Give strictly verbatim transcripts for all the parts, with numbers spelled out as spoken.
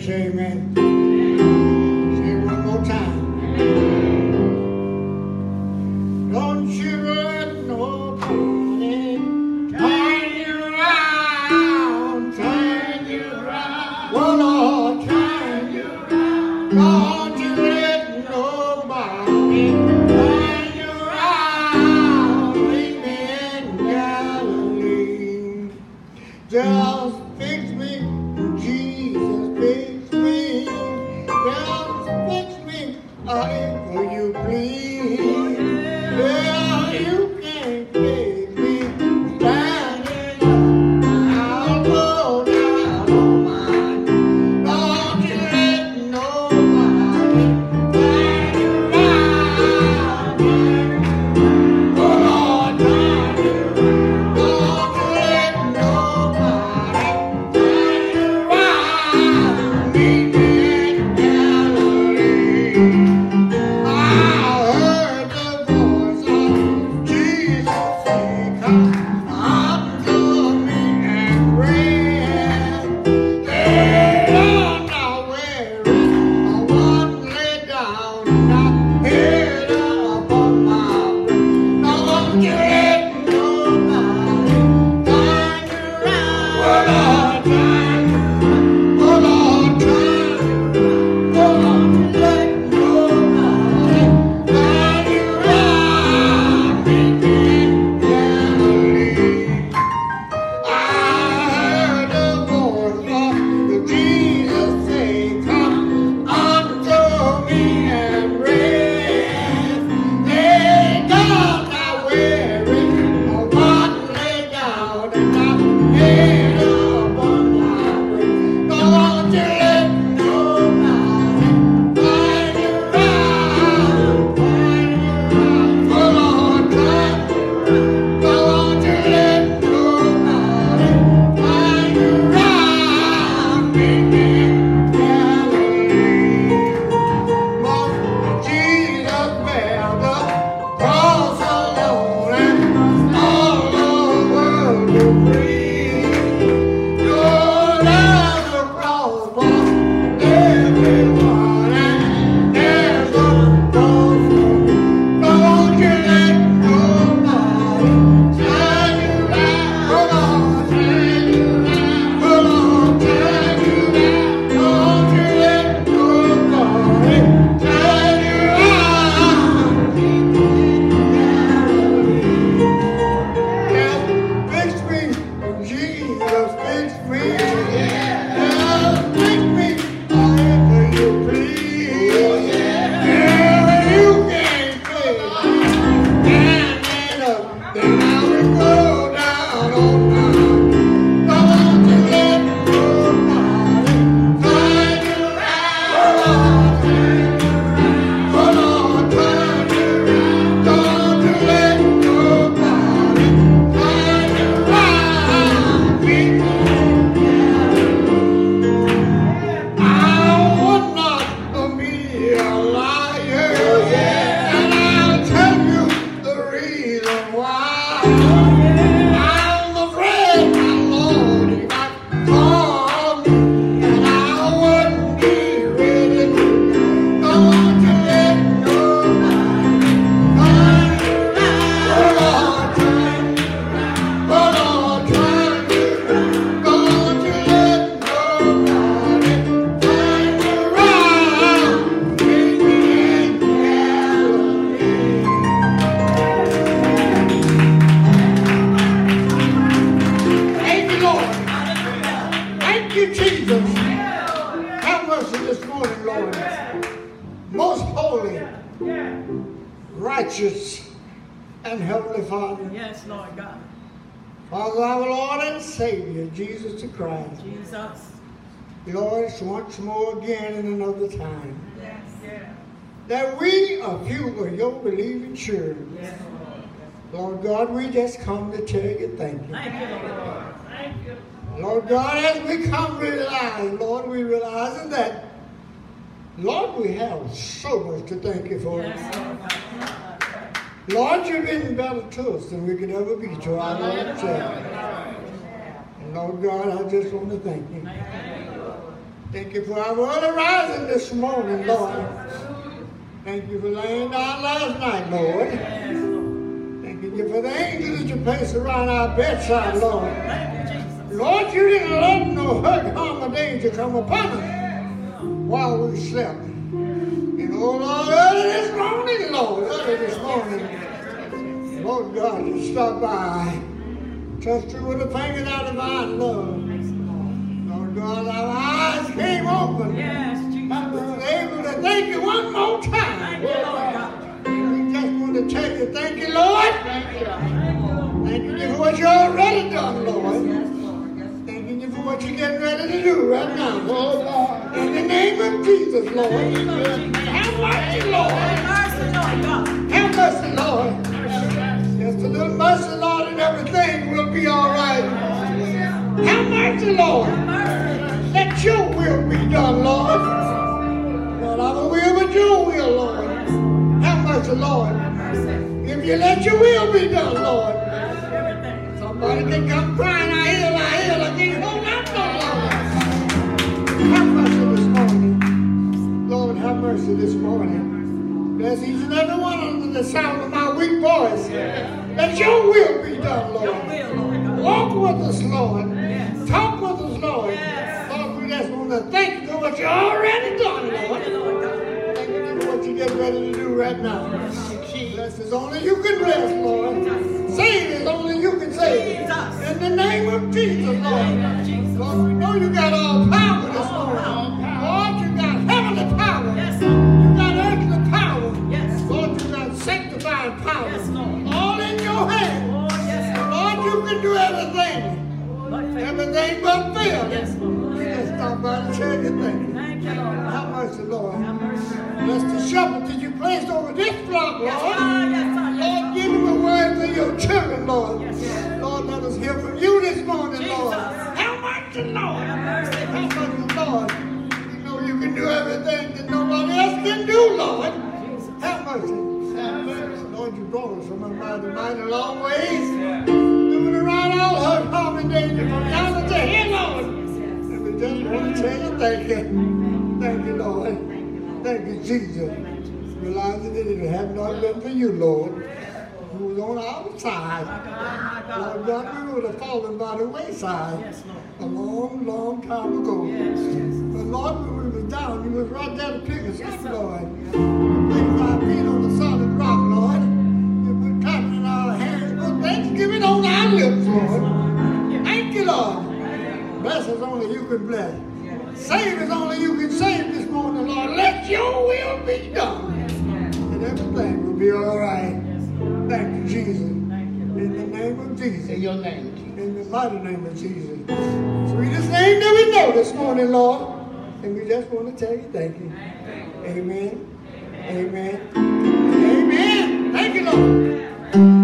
say amen. Say it one more time. Don't you let nobody turn you around, turn you around. Well, Lord, turn you around. Don't you let nobody turn you around. Leave me in Galilee. Just fix me, Jesus, fix me. Just fix me, however you please. Yeah, you can't fix me. Standing up, I'll go down on mine. Don't you let nobody turn you around. Oh, Lord, turn you around. Don't you let nobody turn you around. Meet me in Galilee. I heard the voice of Jesus say, come unto me and rest. Yeah, I'm not weary, I won't lay down and I head upon my way. Don't you let nobody turn you around. Oh, Lord, turn you around. Oh, Lord, turn you around. Oh, Lord, let nobody turn you around. Meet me in Galilee. I heard the voice of Jesus say, come unto me and rest. Lay down thy weary, I want lay down and I head upon my way. Don't you let nobody turn you around, turn you around. Oh, Lord, turn you around. Don't you let nobody turn you around. Meet me in Galilee. But Jesus bear the cross alone and all the world to free. Your love the cross for everyone and there's a cross for me. Don't you let nobody turn you around. Oh, Lord, turn you around. Oh, Lord, turn you around. Don't you let nobody turn you around. Meet me in Galilee. Just fix me, Jesus, fix me. Just fix me, however you please. Yeah, you can't fix me. Standing up, then I will go down on mine. Don't you let nobody turn you around. Oh, Lord, turn you around. Don't you let nobody turn you around. Meet me in Galilee. I would not be a liar, and I'll tell you the reason why. I'm afraid, my Lord, if I called me, and I wouldn't be ready to go. Don't you let nobody turn you around. Oh, Lord, turn you around. Oh, Lord, turn you around. Don't you let nobody turn you around. Meet me in Galilee. Thank you, Lord. Thank you, Jesus. Have mercy this morning, Lord. Most holy, righteous, and heavenly Father. Yes, Lord God. Father, our Lord and Savior, Jesus the Christ. Jesus. Lord, it's once more again in another time Yes. Yeah. that we, a few of your believing children, Yes, Lord. Lord God, we just come to tell you thank you. Thank you, Lord. Thank you. Lord God, as we come realize, Lord, we realize that, Lord, we have so much to thank you for. Yes, Lord God. Lord, you've been better to us than we could ever be to our Lord self. And Lord God, I just want to thank you. Thank you for our early rising this morning, Lord. Thank you for laying down last night, Lord. Thank you for the angels that you placed around our bedside, Lord. Lord, you didn't let no hurt, harm, or danger come upon us while we slept. And oh, Lord, early this morning, Lord, early this morning, Lord God, you stopped by, touched you with the fingers out of our love. Lord God, our eyes came open. Yes, Jesus. I was able to thank you one more time. Thank you, Lord God. We just want to tell you, thank you, Lord. Thank you. Thank you for what you already done, Lord. Thanking you for what you're getting ready to do right now, Lord. In the name of Jesus, Lord. Have mercy, Lord. Have mercy, Lord. Just a little mercy, Lord, and everything will be all right. Have mercy, Lord. Let your will be done, Lord. Not our will, but your will, Lord. Have mercy, Lord. If you let your will be done, Lord. Somebody can come crying, I heal, I heal, I can't hold out no longer. Have mercy this morning. Lord, have mercy this morning. Bless each and every one under the sound of my weak voice. Let your will be done, Lord. Walk with us, Lord. Talk with us, Lord. Lord, we just want to thank you for what you already done, Lord. Thank you for what you're getting ready to do right now. Bless as only you can bless, Lord. Save as only you can save. In the name of Jesus, Lord. Lord, we know you got all power this morning. Lord, you got heavenly power. You got earthly power. Lord, you got sanctified power. All in your hand. Lord, you can do everything. Everything but fail. We just stop by and tell you thank you. Have mercy, Lord. Bless the shepherd that you placed over this flock, Lord. Lord, give them a word for your children, Lord. Lord, let us hear from you this morning, Lord. Have mercy, Lord. Have mercy, Lord. You know you can do everything that nobody else can do, Lord. Have mercy. Have mercy. Lord, you brought us from a mighty, mighty long ways. Moving around all hurt, harm, and danger from yonder to here, Lord. And we just want to tell you thank you. Thank you, Lord. Thank you, Jesus. Realizing that if it had not been for you, Lord, who was on our side, Lord God, we would have fallen by the wayside a long, long time ago. But Lord, when we was down, you was right there to pick us up, Lord. You placed our feet on the solid rock, Lord. You put cotton in our hands, put thanksgiving on our lips, Lord. Thank you, Lord. Bless us only you can bless. Save as only you can save this morning, Lord. Let your will be done. And everything will be all right. Thank you, Jesus. In the name of Jesus. In your name. In the mighty name of Jesus. Sweetest name that we know this morning, Lord. And we just want to tell you thank you. Amen. Amen. Amen. Thank you, Lord.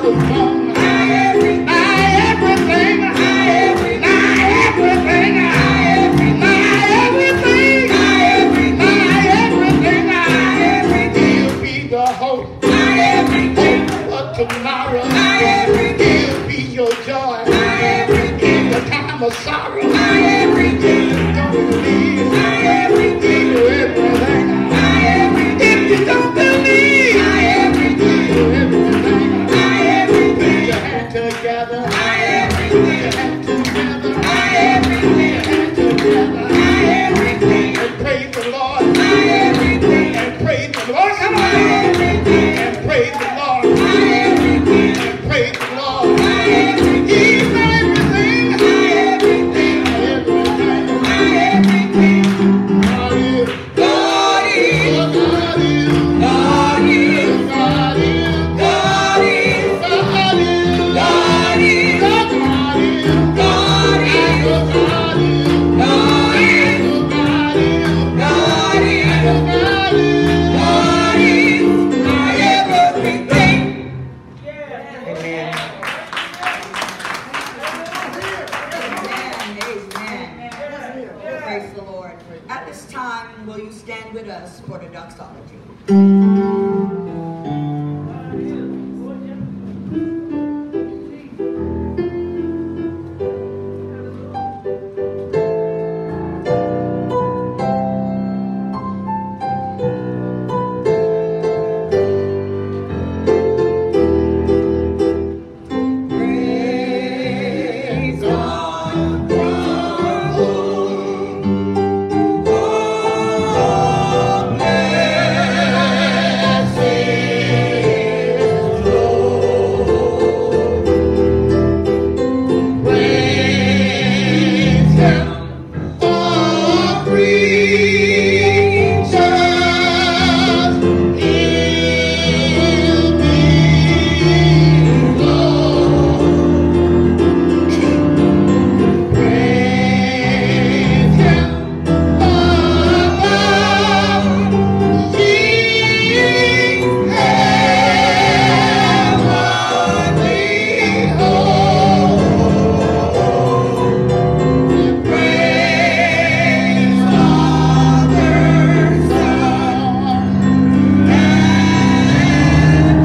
was born. My everything, my everything, my everything, my everything, my everything, my everything, my everything. He'll be the hope, my everything, of tomorrow. My everything, he'll be your joy, my everything, in the time of sorrow. My everything, don't believe, my everything, everything, my everything. If you don't believe, my everything, everything, my everything. Put your hand together, my everything. Put your hand together, my everything. Put your hand together, my everything. And praise the Lord, my everything. And praise the Lord, come on, my everything. And praise the Lord, my everything. And praise the Lord, my everything. He's my everything, my everything, my everything, my everything. God is, God is, God is, God is, God is, God is, God is, God is, God is, God is, God is, God is, God is, God is, God is, God is my everything. Amen. Amen. Praise the Lord. At this time, will you stand with us for the doxology? Praise God from whom all blessings flow. Praise Him, all creatures in below. Praise Him above, ye heavenly hosts. Praise Father, Son, and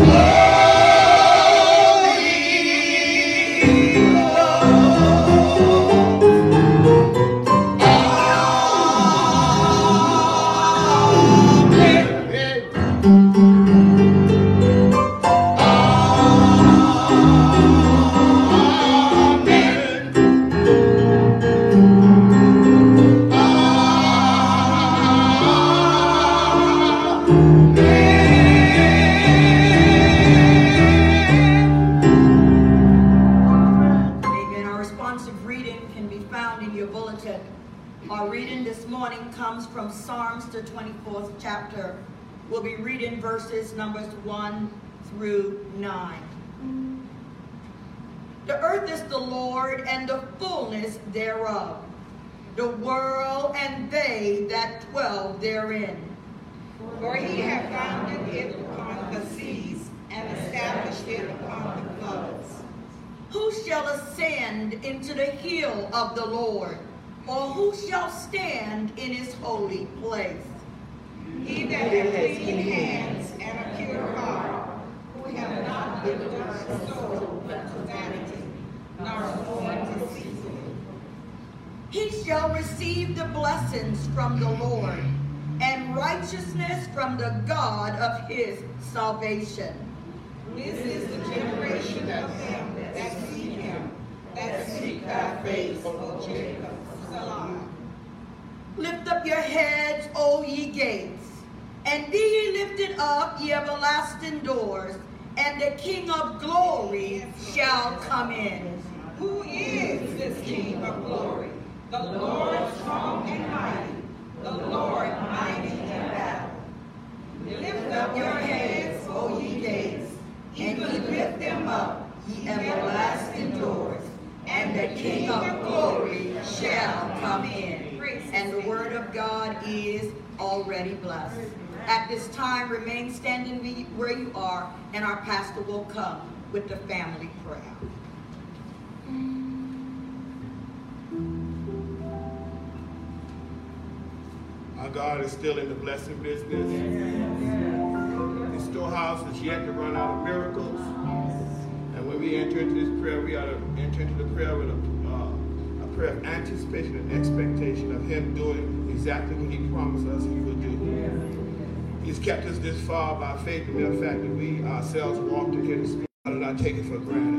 Amen. Our responsive reading can be found in your bulletin. Our reading this morning comes from Psalms, the twenty-fourth chapter. We'll be reading verses numbers one through nine. The earth is the Lord and the fullness thereof, the world and they that dwell therein. For he hath founded it upon the seas, and established it upon the floods. Who shall ascend into the hill of the Lord, or who shall stand in his holy place? He that hath clean hands and a pure heart, who hath not lifted up his soul unto vanity, nor sworn deceitfully. He shall receive the blessings from the Lord, and righteousness from the God of his salvation. This is the generation of them that seek him, that seek thy face, O Jacob. Salah. Lift up your heads, O ye gates, and be ye lifted up, ye everlasting doors, and the King of glory shall come in. Who is this King of glory? The Lord strong and mighty, the Lord mighty in battle. Lift up your heads, O ye gates, and ye lift them up, ye everlasting doors, and the King of glory shall come in. And the word of God is already blessed. At this time, remain standing where you are, and our pastor will come with the family prayer. Our God is still in the blessing business. The storehouse is yet to run out of miracles. And when we enter into this prayer, we ought to enter into the prayer with a, uh, a prayer of anticipation and expectation of Him doing exactly what He promised us He would do. He's kept us this far by faith in the fact that we ourselves walked in here this morning. I do not take it for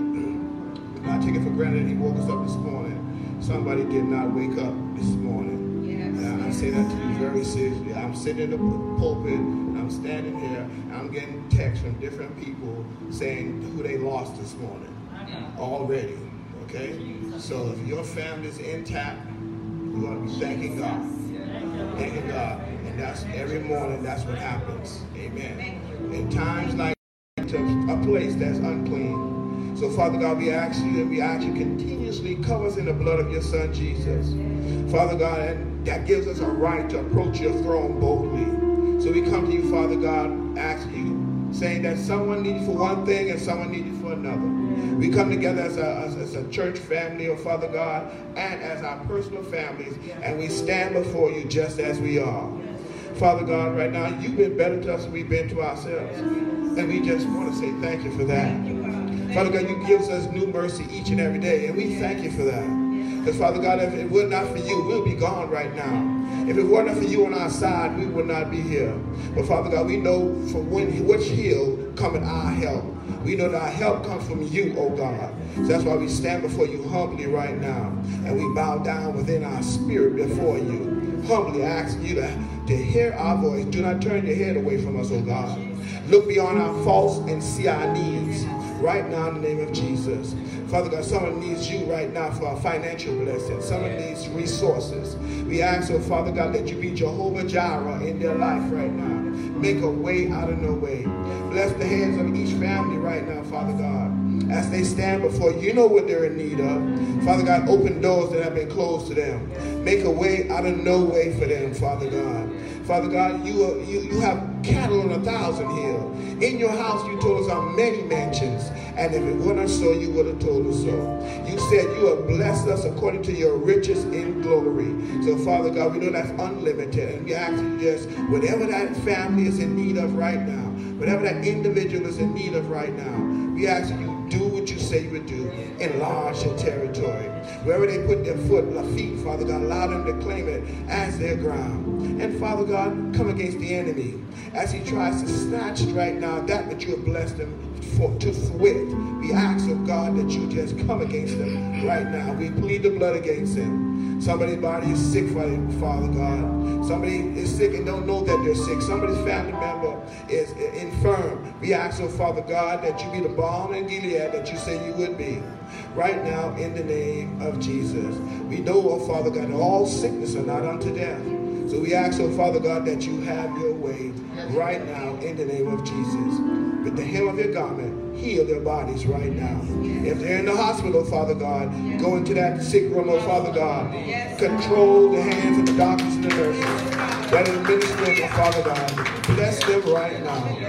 granted. I take it for granted that He woke us up this morning. Somebody did not wake up this morning. And I say that to you very seriously. I'm sitting in the pulpit, I'm standing here, and I'm getting texts from different people saying who they lost this morning already. Okay? So if your family's intact, you ought to be thanking God. Thanking God. And that's every morning, that's what happens. Amen. In times like to a place that's unclean. So Father God, we ask you and we ask you continuously cover us in the blood of your Son Jesus. Father God, and that gives us a right to approach your throne boldly. So we come to you, Father God, ask you, saying that someone needs you for one thing and someone needs you for another. We come together as a, as, as a church family, oh Father God, and as our personal families, and we stand before you just as we are. Father God, right now, you've been better to us than we've been to ourselves. And we just want to say thank you for that. Father God, you give us new mercy each and every day, and we thank you for that. Because, Father God, if it were not for you, we'll be gone right now. If it were not for you on our side, we would not be here. But, Father God, we know from when, which hill cometh our help. We know that our help comes from you, oh God. So that's why we stand before you humbly right now. And we bow down within our spirit before you, humbly asking you to, to hear our voice. Do not turn your head away from us, oh God. Look beyond our faults and see our needs right now in the name of Jesus. Father God, someone needs you right now for a financial blessing. Someone needs resources. We ask, oh Father God, that you be Jehovah Jireh in their life right now. Make a way out of no way. Bless the hands of each family right now, Father God, as they stand before you. You know what they're in need of. Father God, open doors that have been closed to them. Make a way out of no way for them, Father God. Father God, you, are, you, you have cattle on a thousand hills. In your house, you told us are many mansions. And if it were not so, you would have told us so. You said you have blessed us according to your riches in glory. So, Father God, we know that's unlimited. And we ask you just, whatever that family is in need of right now, whatever that individual is in need of right now, we ask you, do what you say you would do. Enlarge the territory. Wherever they put their foot or feet, Father God, allow them to claim it as their ground. And Father God, come against the enemy as he tries to snatch right now that which you have blessed him for, to with. We ask, oh God, that you just come against them right now. We plead the blood against him. Somebody's body is sick, Father God. Somebody is sick and don't know that they're sick. Somebody's family member is infirm. We ask, oh Father God, that you be the balm in Gilead that you say you would be. Right now, in the name of Jesus. We know, oh Father God, that all sickness are not unto death. So we ask, oh Father God, that you have your way right now in the name of Jesus. With the hem of your garment, heal their bodies right now. If they're in the hospital, Father God, go into that sick room, oh Father God. Control the hands of the doctors and the nurses that are administering, oh Father God. Bless them right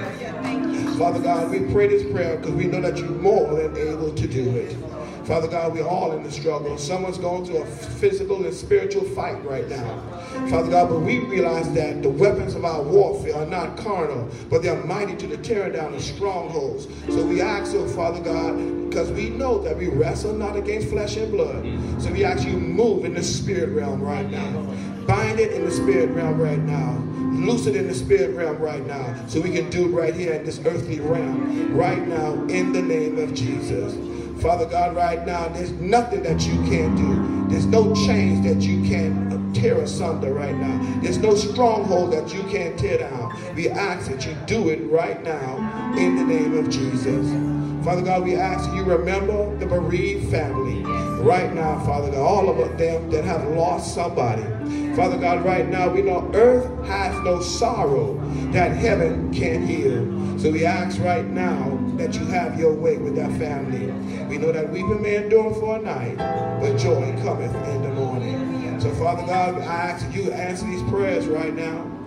now. Father God, we pray this prayer because we know that you're more than able to do it. Father God, we're all in the struggle. Someone's going through a physical and spiritual fight right now. Father God, but we realize that the weapons of our warfare are not carnal, but they're mighty to the tearing down of strongholds. So we ask, oh Father God, because we know that we wrestle not against flesh and blood. So we ask you move in the spirit realm right now. Bind it in the spirit realm right now. Loose it in the spirit realm right now. So we can do it right here in this earthly realm. Right now, in the name of Jesus. Father God, right now, there's nothing that you can't do. There's no chains that you can't tear asunder right now. There's no stronghold that you can't tear down. We ask that you do it right now in the name of Jesus. Father God, we ask that you remember the bereaved family right now, Father God, all of them that have lost somebody. Father God, right now, we know earth has no sorrow that heaven can't heal. So we ask right now that you have your way with that family. We know that weeping may endure for a night, but joy cometh in the morning. So Father God, I ask that you answer these prayers right now.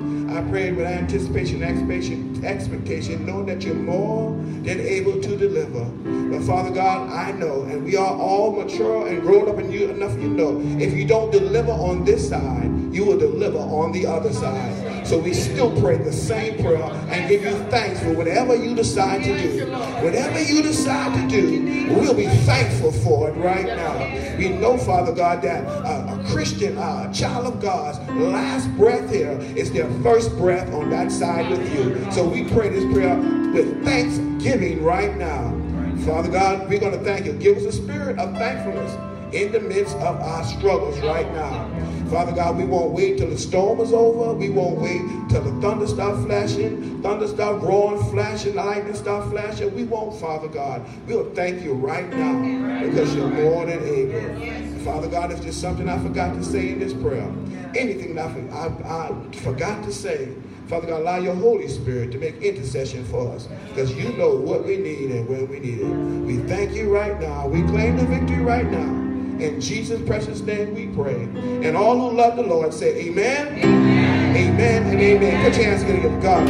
I pray with anticipation, expectation, expectation, knowing that you're more than able to deliver. But Father God, I know, and we are all mature and grown up in you enough, you know, if you don't deliver on this side, you will deliver on the other side. So we still pray the same prayer and give you thanks for whatever you decide to do. Whatever you decide to do, we'll be thankful for it right now. We know, Father God, that a, a Christian, uh, a child of God's last breath here is their first breath on that side with you. So we pray this prayer with thanksgiving right now. Father God, we're going to thank you. Give us a spirit of thankfulness in the midst of our struggles right now. Father God, we won't wait till the storm is over. We won't wait till the thunder start flashing, thunder start roaring, flashing, lightning start flashing. We won't, Father God. We'll thank you right now because you're more than able. Father God, if there's something I forgot to say in this prayer, anything that I, I, I forgot to say, Father God, allow your Holy Spirit to make intercession for us because you know what we need and when we need it. We thank you right now. We claim the victory right now. In Jesus' precious name we pray. And all who love the Lord say amen, amen, amen and amen. Put your hands together to God.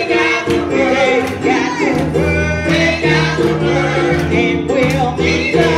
And we'll be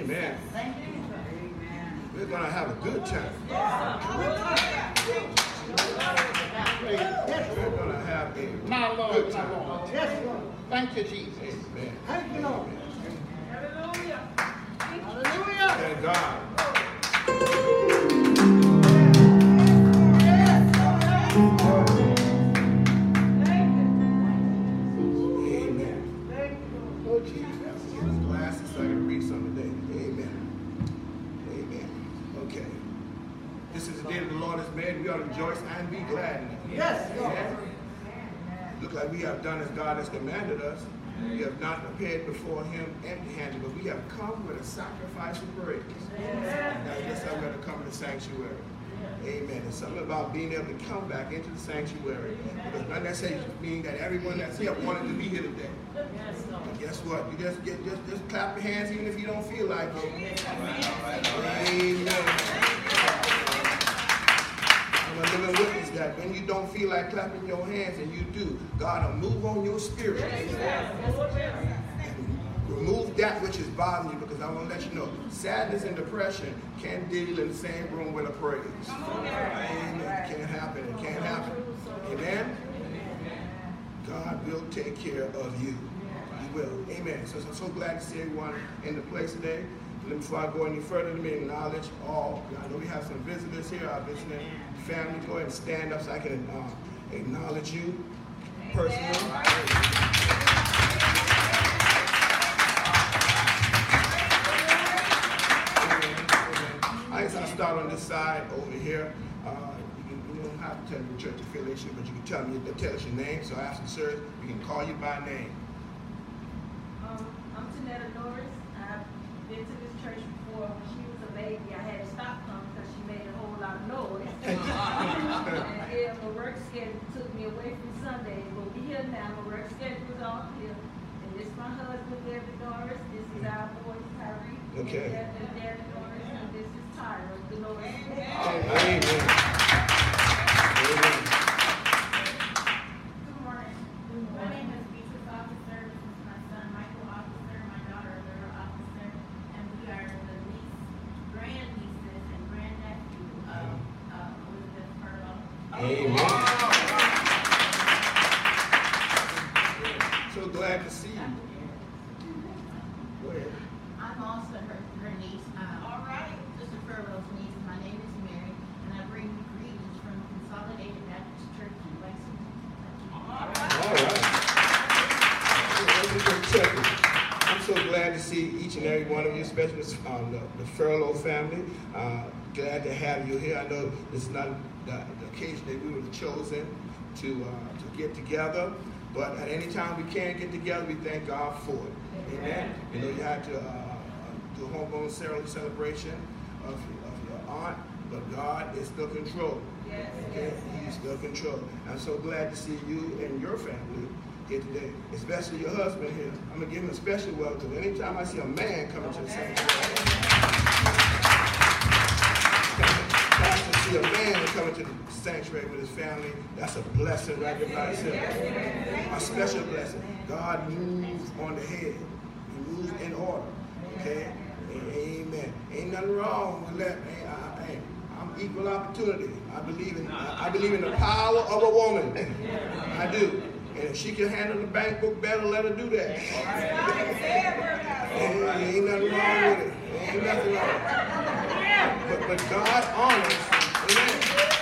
Amen. Thank you. We're going to have a good time. We're going to have a My Lord, good my time. Lord. Yes, Lord. Thank you, Jesus. Amen. Thank you, Lord. Hallelujah. Hallelujah. Thank God. Amen. Oh, Jesus. Give us glasses so I can read something today. Amen. Amen. Okay. This is the day that the Lord has made. We ought to rejoice and be glad in it. Yes, Lord. Look like we have done as God has commanded us. We have not appeared before him empty-handed, but we have come with a sacrifice of praise. And that's how we're going to come to the sanctuary. Amen. There's something about being able to come back into the sanctuary. Because not necessarily mean that everyone that's here wanted to be here today. But guess what? You just get just, just clap your hands even if you don't feel like it. Amen. I'm a living witness that when you don't feel like clapping your hands and you do, God will move on your spirit. Remove that which is bothering you, because I want to let you know, sadness and depression can't deal in the same room with a praise. Amen. It can't happen. It can't happen. Amen. God will take care of you. He will. Amen. So, so I'm so glad to see everyone in the place today. And before I go any further, let me acknowledge all. I know we have some visitors here, our visiting family. Go ahead and stand up so I can uh, acknowledge you personally. I guess I'll start on this side over here. Uh, you, can, you don't have to tell me your church affiliation, but you can tell me, tell us your name. So after service, we can call you by name. Um, I'm Janetta Norris. I've been to this church before. When she was a baby, I had to stop coming because she made a whole lot of noise. And yeah, my work schedule took me away from Sunday. But we here now. My work schedule is all here. And this is my husband, David Norris. This is our boy, Tyree. Okay. And David Norris. And this is Tyra, the Norris. Amen. Good Amen. morning. My name is Beatrice Officer. This is my son, Michael Officer, my daughter, Laura Officer, and we are the niece, grand nieces and grand nephew of uh, Elizabeth Furlow. Amen. So glad to see you. Go ahead. I'm also her, her niece. Um, All right. Sister Furlow's niece. My name is Mary, and I bring you greetings from Consolidated Baptist Church in Lexington. All right. I'm so glad to see each and every one of you, especially um, the, the Furlow family. Uh, glad to have you here. I know this is not the, the occasion that we were chosen to uh, to get together, but at any time we can get together, we thank God for it. Amen. You know, you had to uh, do a homegoing ceremony celebration of, of your aunt, but God is still control. Okay, He's still control. I'm so glad to see you and your family here today, especially your husband here. I'm gonna give him a special welcome. Anytime I see a man coming to the sanctuary, to see a man coming to the sanctuary with his family, that's a blessing right there by itself. A special blessing. God moves on the head. He moves in order. Okay? Amen. Ain't nothing wrong with that. Hey, I, I, I'm equal opportunity. I believe in I believe in the power of a woman. I do. And if she can handle the bank book better, let her do that. Ain't, ain't nothing wrong with it. Ain't nothing wrong. But, but God honors. Amen.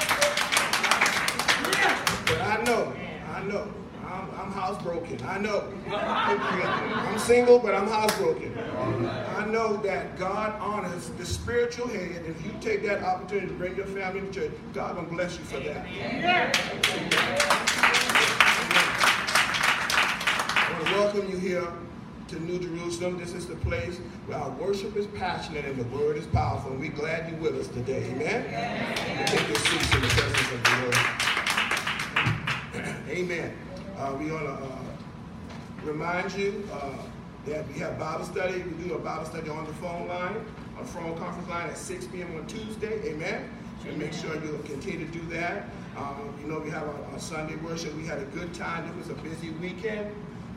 But I know, I know, I'm, I'm housebroken. I know. I'm single, but I'm housebroken. I know that God honors the spiritual head, and if you take that opportunity to bring your family to church, God will bless you for that. I want to welcome you here to New Jerusalem. This is the place where our worship is passionate and the word is powerful. And we're glad you're with us today. Amen? Amen. Take your seats in the presence of the Lord. Amen. Uh, we want to uh, remind you uh, that we have Bible study. We do a Bible study on the phone line, on the phone conference line at six p m on Tuesday. Amen. So make sure you'll continue to do that. Um, you know, we have our, our Sunday worship. We had a good time. It was a busy weekend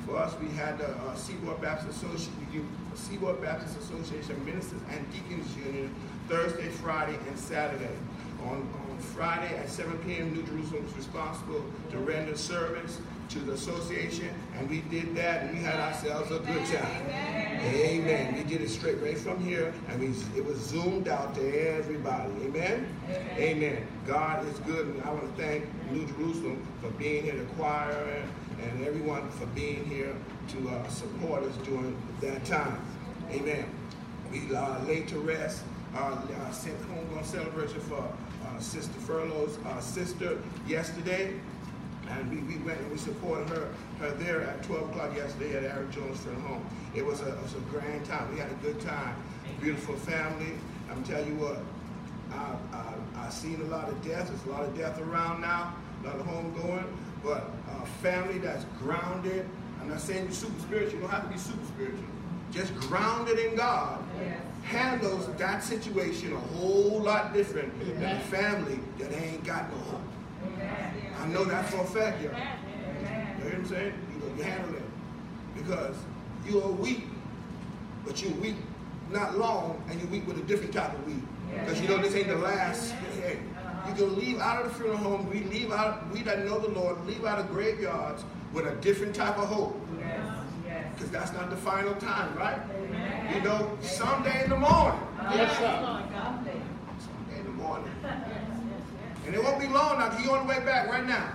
For us, we had the uh, Seaboard Baptist Association, we do Seaboard Baptist Association Ministers and Deacons Union Thursday, Friday, and Saturday. On, on Friday at seven p m, New Jerusalem was responsible to render service to the association, and we did that, and we had ourselves a good time. Amen. Amen. We did it straight right from here, and we it was zoomed out to everybody. Amen. Amen. Amen. God is good, and I want to thank New Jerusalem for being here, the choir, and, and everyone for being here to uh, support us during that time. Amen. We uh, laid to rest our uh, homegoing celebration for uh, Sister Furlow's uh, sister yesterday. And we, we went and we supported her her there at twelve o'clock yesterday at Eric Jones Funeral Home. It was, a, it was a grand time. We had a good time. Beautiful family. I'm telling you what, I, I, I've seen a lot of death. There's a lot of death around now, a lot of homegoing. But a family that's grounded. I'm not saying you're super spiritual. You don't have to be super spiritual. Just grounded in God. Yes. Handles that situation a whole lot different yes. than a family that ain't got no hope. Yes. I know that for a fact, y'all. You hear what I'm saying? You, you handle it. Because you are weak, but you're weak not long, and you're weak with a different type of weak. Because you know this ain't the last. Hey, you can leave out of the funeral home, we leave out, we that know the Lord, leave out of graveyards with a different type of hope. Because that's not the final time, right? Amen. You know, someday in the morning. Yes, sir. Someday in the morning. And it won't be long now. He's on the way back right now.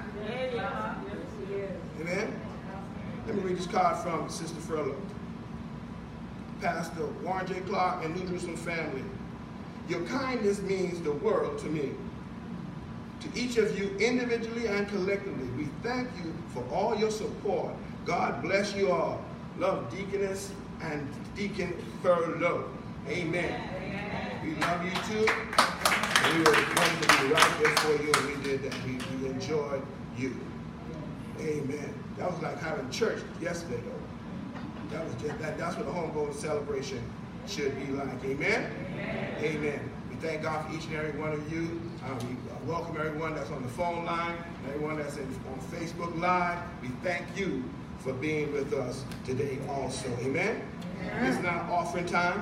Amen. Let me read this card from Sister Furlow. Pastor Warren J. Clark and New Jerusalem family. Your kindness means the world to me. To each of you individually and collectively, we thank you for all your support. God bless you all. Love Deaconess and Deacon Furlow. Amen. Amen. We love you too. And we were going to be right there for you, and we did that. We, we enjoyed you. Amen. That was like having church yesterday, though. That was just that. That's what a homegoing celebration should be like. Amen. Amen. Amen. We thank God for each and every one of you. Uh, we welcome everyone that's on the phone line, everyone that's in, on Facebook Live. We thank you for being with us today also. Amen? Amen. It's now offering time.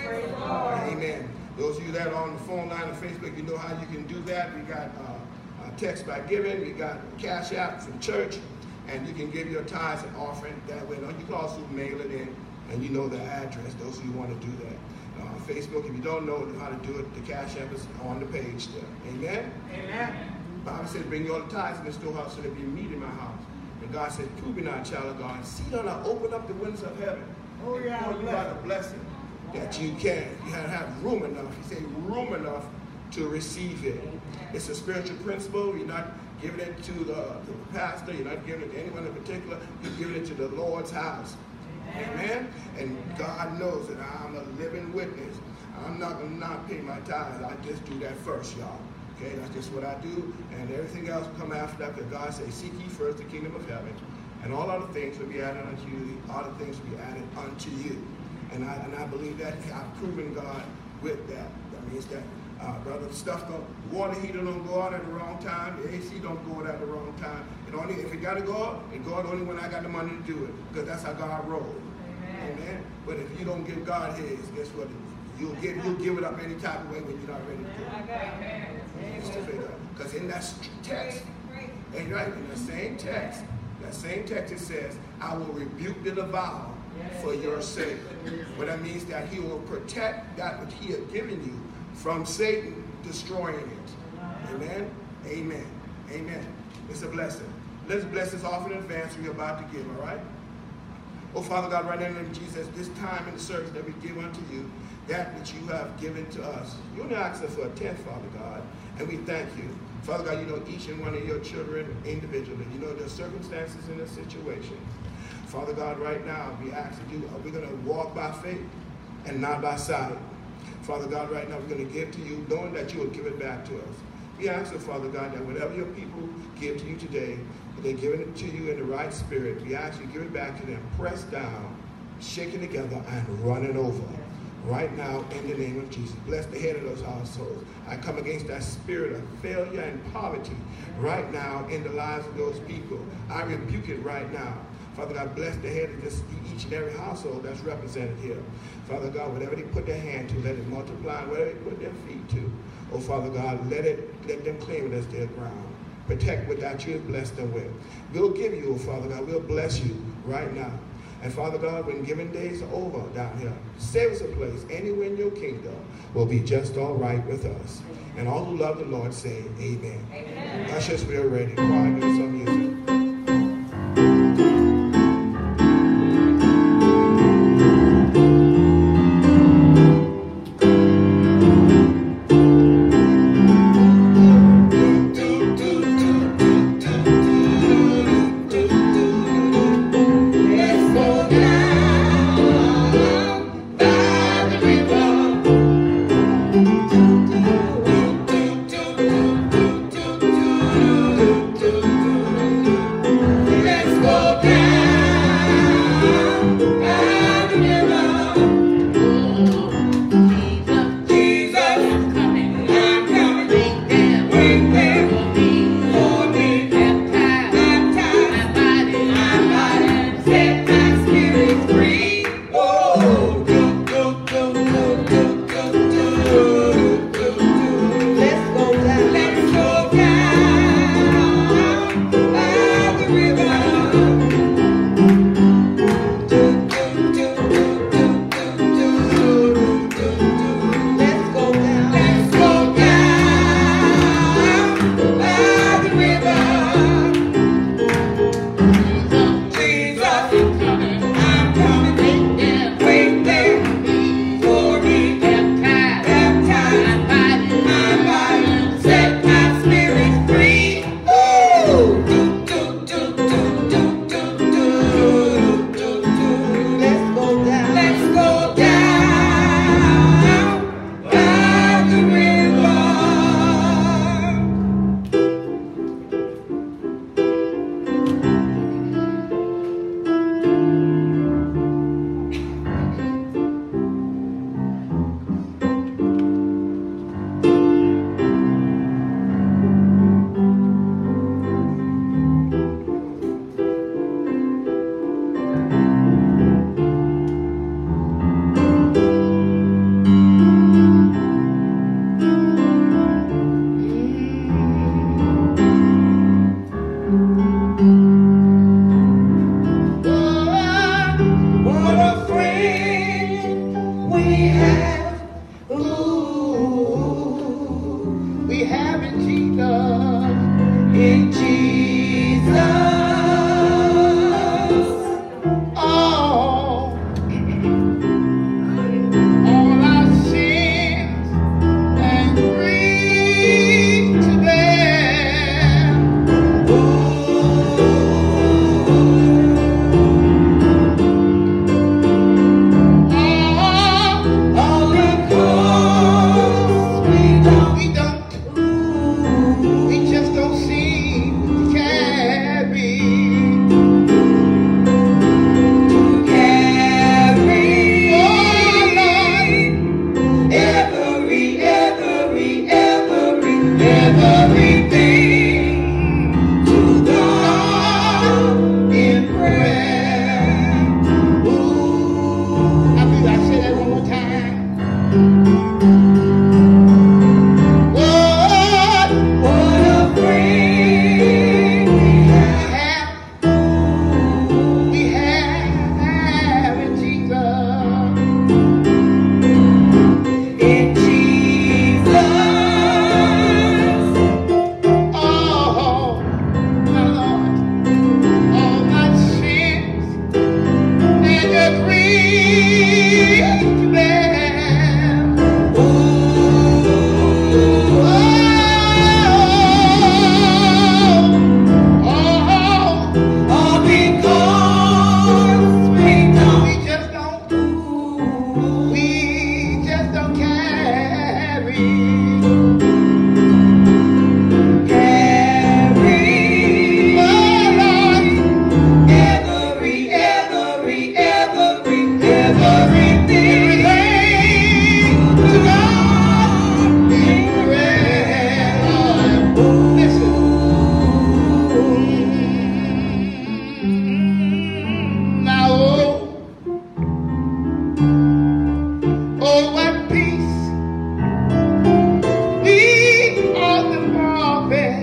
Amen. Those of you that are on the phone line and Facebook, you know how you can do that. We got uh, uh, text by giving. We got Cash App from church. And you can give your tithes and offering that way. You can also mail it in, and you know the address, those of you who want to do that. Uh, Facebook, if you don't know how to do it, the Cash App is on the page there. Amen? Amen. The Bible says, bring your tithes in the storehouse so there be meat in my house. And God said, prove me not, child of God, and see that I open up the windows of heaven. Oh, yeah. And pour you out a blessing that you can. You have to have room enough. He said, room enough to receive it. It's a spiritual principle. You're not giving it to the, to the pastor. You're not giving it to anyone in particular. You're giving it to the Lord's house. Amen. Amen? And God knows that I'm a living witness. I'm not going to not pay my tithes. I just do that first, y'all. Okay, that's just what I do, and everything else will come after that, because God says, seek ye first the kingdom of heaven, and all other things will be added unto you, all the things will be added unto you. And I and I believe that I've proven God with that. That means that, uh, brother, the stuff don't, water heater don't go out at the wrong time, the A C don't go out at the wrong time. It only, if it got to go out, it go out only when I got the money to do it, because that's how God rolls. Amen. Amen. But if you don't give God his, guess what? You'll give, you'll give it up any type of way when you're not ready to do it. Amen. Because in that text, and right, in the same text, that same text, it says, I will rebuke the devourer for your sake. What that means that he will protect that which he has given you from Satan destroying it. Amen? Amen. Amen. It's a blessing. Let's bless this offering in advance we're about to give, all right? Oh, Father God, right now in the name of Jesus, this time in the service that we give unto you, that which you have given to us. You only ask us for a tenth, Father God, and we thank you. Father God, you know each and one of your children individually. You know their circumstances in their situation. Father God, right now, we ask that you, we're going to walk by faith and not by sight. Father God, right now, we're going to give to you, knowing that you will give it back to us. We ask, Father God, that whatever your people give to you today, they're giving it to you in the right spirit. We ask you to give it back to them, pressed down, shaken together, and running over. Right now, in the name of Jesus. Bless the head of those households. I come against that spirit of failure and poverty right now in the lives of those people. I rebuke it right now. Father God, bless the head of this, each and every household that's represented here. Father God, whatever they put their hand to, let it multiply. Whatever they put their feet to, oh Father God, let it let them claim it as their ground. Protect what that you have blessed them with. We'll give you, oh Father God, we'll bless you right now. And Father God, when giving days are over down here, save us a place anywhere in your kingdom will be just all right with us. And all who love the Lord say amen. Amen. Ushers, we are ready. Choir, give us some music. Oh, what peace we on the pulpit.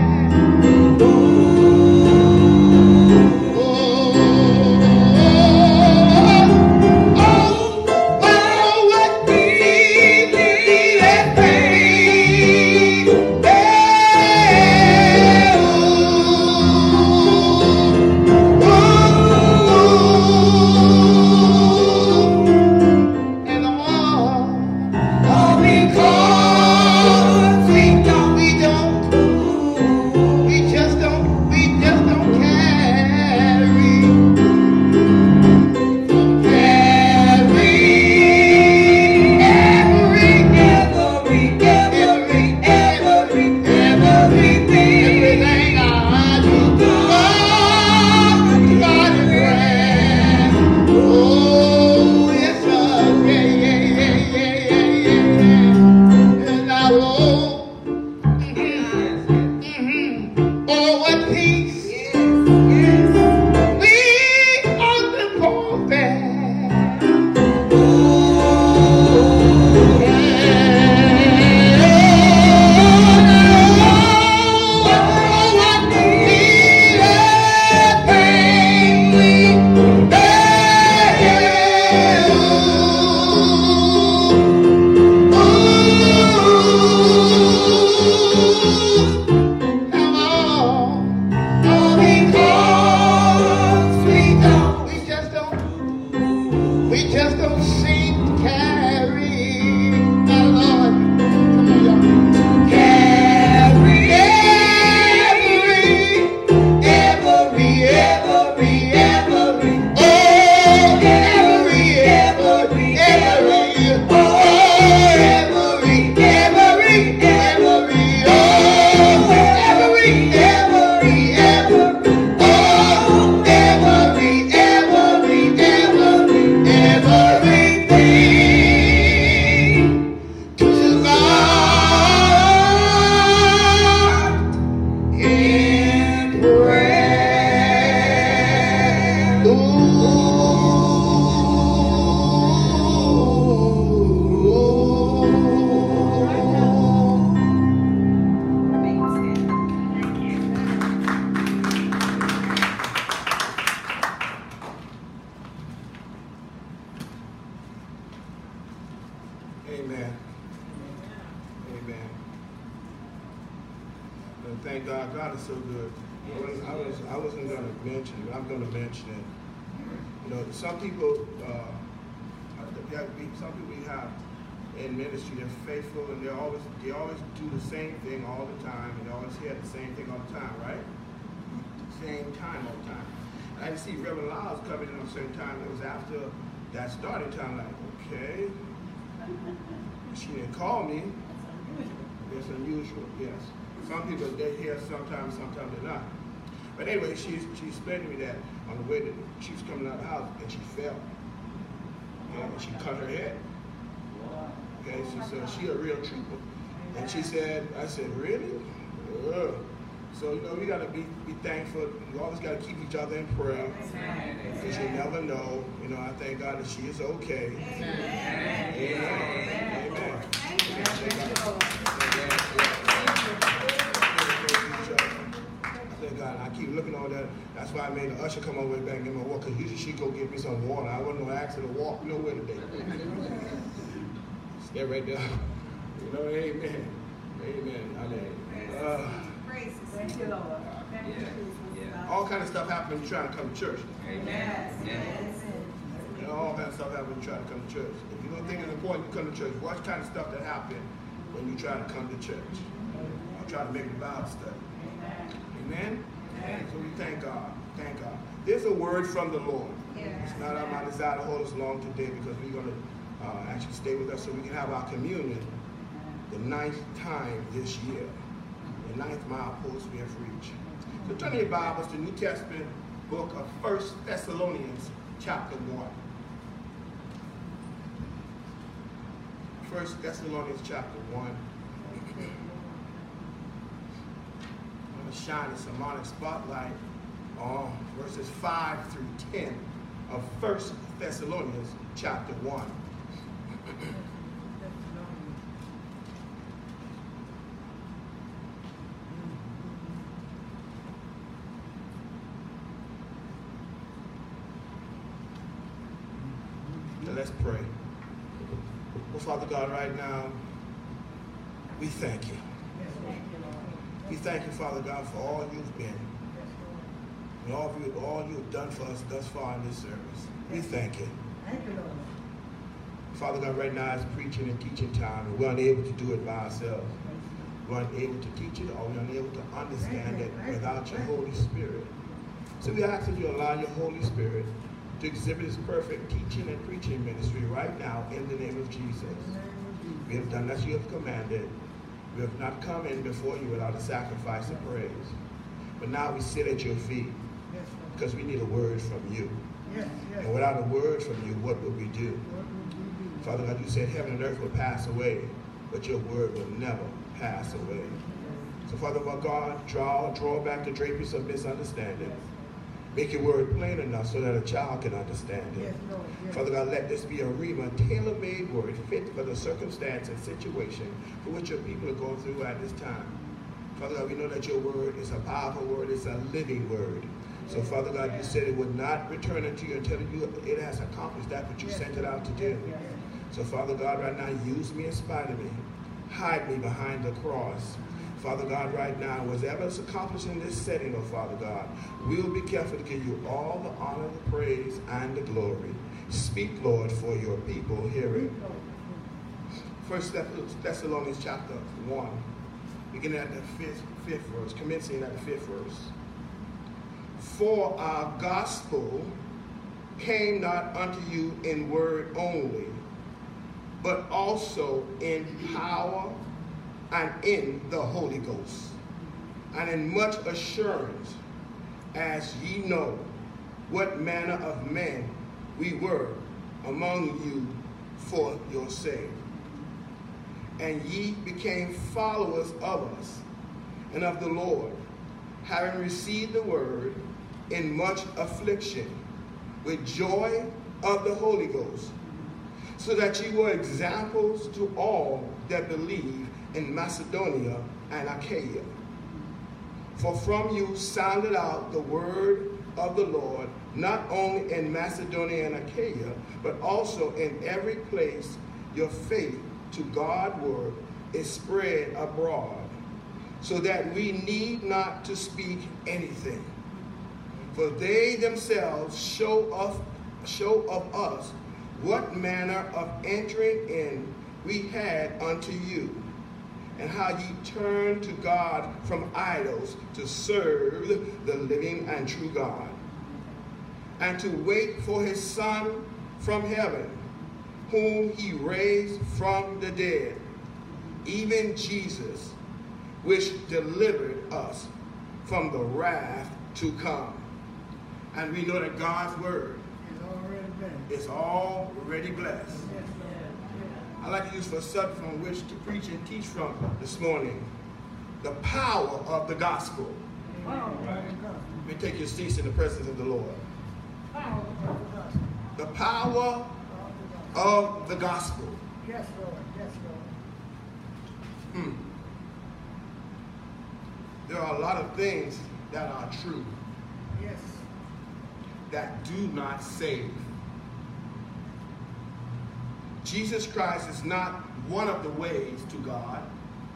Amen. Amen. And thank God. God is so good. I wasn't, I was, I wasn't going to mention it, but I'm going to mention it. You know, some people, uh, some people we have in ministry, they're faithful and they always, they always do the same thing all the time, and they always hear the same thing all the time, right? Same time all the time. And I didn't see Reverend Lyles coming in at a certain time. It was after that starting time. Like, okay. She didn't call me. That's unusual, yes. Some people, they're here sometimes, sometimes they're not. But anyway, she, she explained to me that on the way that she was coming out of the house, and she fell. And she cut her head. Okay, she said, she a real trooper. And she said, I said, really? Ugh. So, you know, we got to be, be thankful. We always got to keep each other in prayer. Because you never know. You know, I thank God that she is okay. Amen. Amen. Amen. Thank God. I keep looking on that. That's why I made the usher come over back and get my water. Because usually she go get me some water. I wasn't going to ask her to walk nowhere today. Stay right there. You know, amen. Amen. Amen. Uh, Thank you, Lord. Yeah, yeah. All kind of stuff happens when you're trying to come to church. Yes. Yes. You know, all kind of stuff happens when you're trying to come to church. If you don't think it's important to come to church, watch kind of stuff that happen when you try to come to church. I'll try to make the Bible study. Amen? Amen. So we thank God. Thank God. There's a word from the Lord. It's not my desire to hold us long today because we're going to uh, actually stay with us so we can have our communion the ninth time this year. The ninth milepost we have reached. So turn your Bibles to the New Testament book of First Thessalonians chapter one. First Thessalonians chapter one. I'm going to shine a sermonic spotlight on verses five through ten of First Thessalonians chapter one. Now let's pray. Well, Father God, right now, we thank you. We thank you, Father God, for all you've been. And all you, all you've done for us thus far in this service. We thank you. Thank you, Lord. Father God, right now it's preaching and teaching time, and we're unable to do it by ourselves. We're unable to teach it, or we're unable to understand it without your Holy Spirit. So we ask that you allow your Holy Spirit to exhibit his perfect teaching and preaching ministry right now in the name of Jesus. We have done as you have commanded. We have not come in before you without a sacrifice of praise. But now we sit at your feet because we need a word from you. And without a word from you, what would we do? Father God, you said heaven and earth will pass away, but your word will never pass away. So Father God, draw, draw back the draperies of misunderstanding. Make your word plain enough so that a child can understand it. Yes, Lord, yes. Father God, let this be a rhema, tailor-made word fit for the circumstance and situation for which your people are going through at this time. Father God, we know that your word is a powerful word. It's a living word. So Father God, you said it would not return unto you until you, it has accomplished that which you Yes. sent it out to do. Yes. So Father God, right now, use me in spite of me. Hide me behind the cross. Father God, right now, whatever is accomplished in this setting, oh Father God, we'll be careful to give you all the honor, the praise, and the glory. Speak, Lord, for your people hearing. First Thessalonians chapter one, beginning at the fifth, fifth verse, commencing at the fifth verse. For our gospel came not unto you in word only, but also in power and in the Holy Ghost, and in much assurance, as ye know what manner of men we were among you for your sake. And ye became followers of us and of the Lord, having received the word in much affliction, with joy of the Holy Ghost, so that ye were examples to all that believe in Macedonia and Achaia. For from you sounded out the word of the Lord, not only in Macedonia and Achaia, but also in every place your faith to God's word is spread abroad, so that we need not to speak anything. For they themselves show of, show of us what manner of entering in we had unto you, and how ye turned to God from idols to serve the living and true God, and to wait for his Son from heaven, whom he raised from the dead, even Jesus, which delivered us from the wrath to come. And we know that God's word is already blessed. I'd like to use for a subject from which to preach and teach from this morning, the power of the gospel. Let me take your seats in the presence of the Lord. The power of the gospel. Yes, Lord. Yes, Lord. Hmm. There are a lot of things that are true Yes. that do not save. Jesus Christ is not one of the ways to God.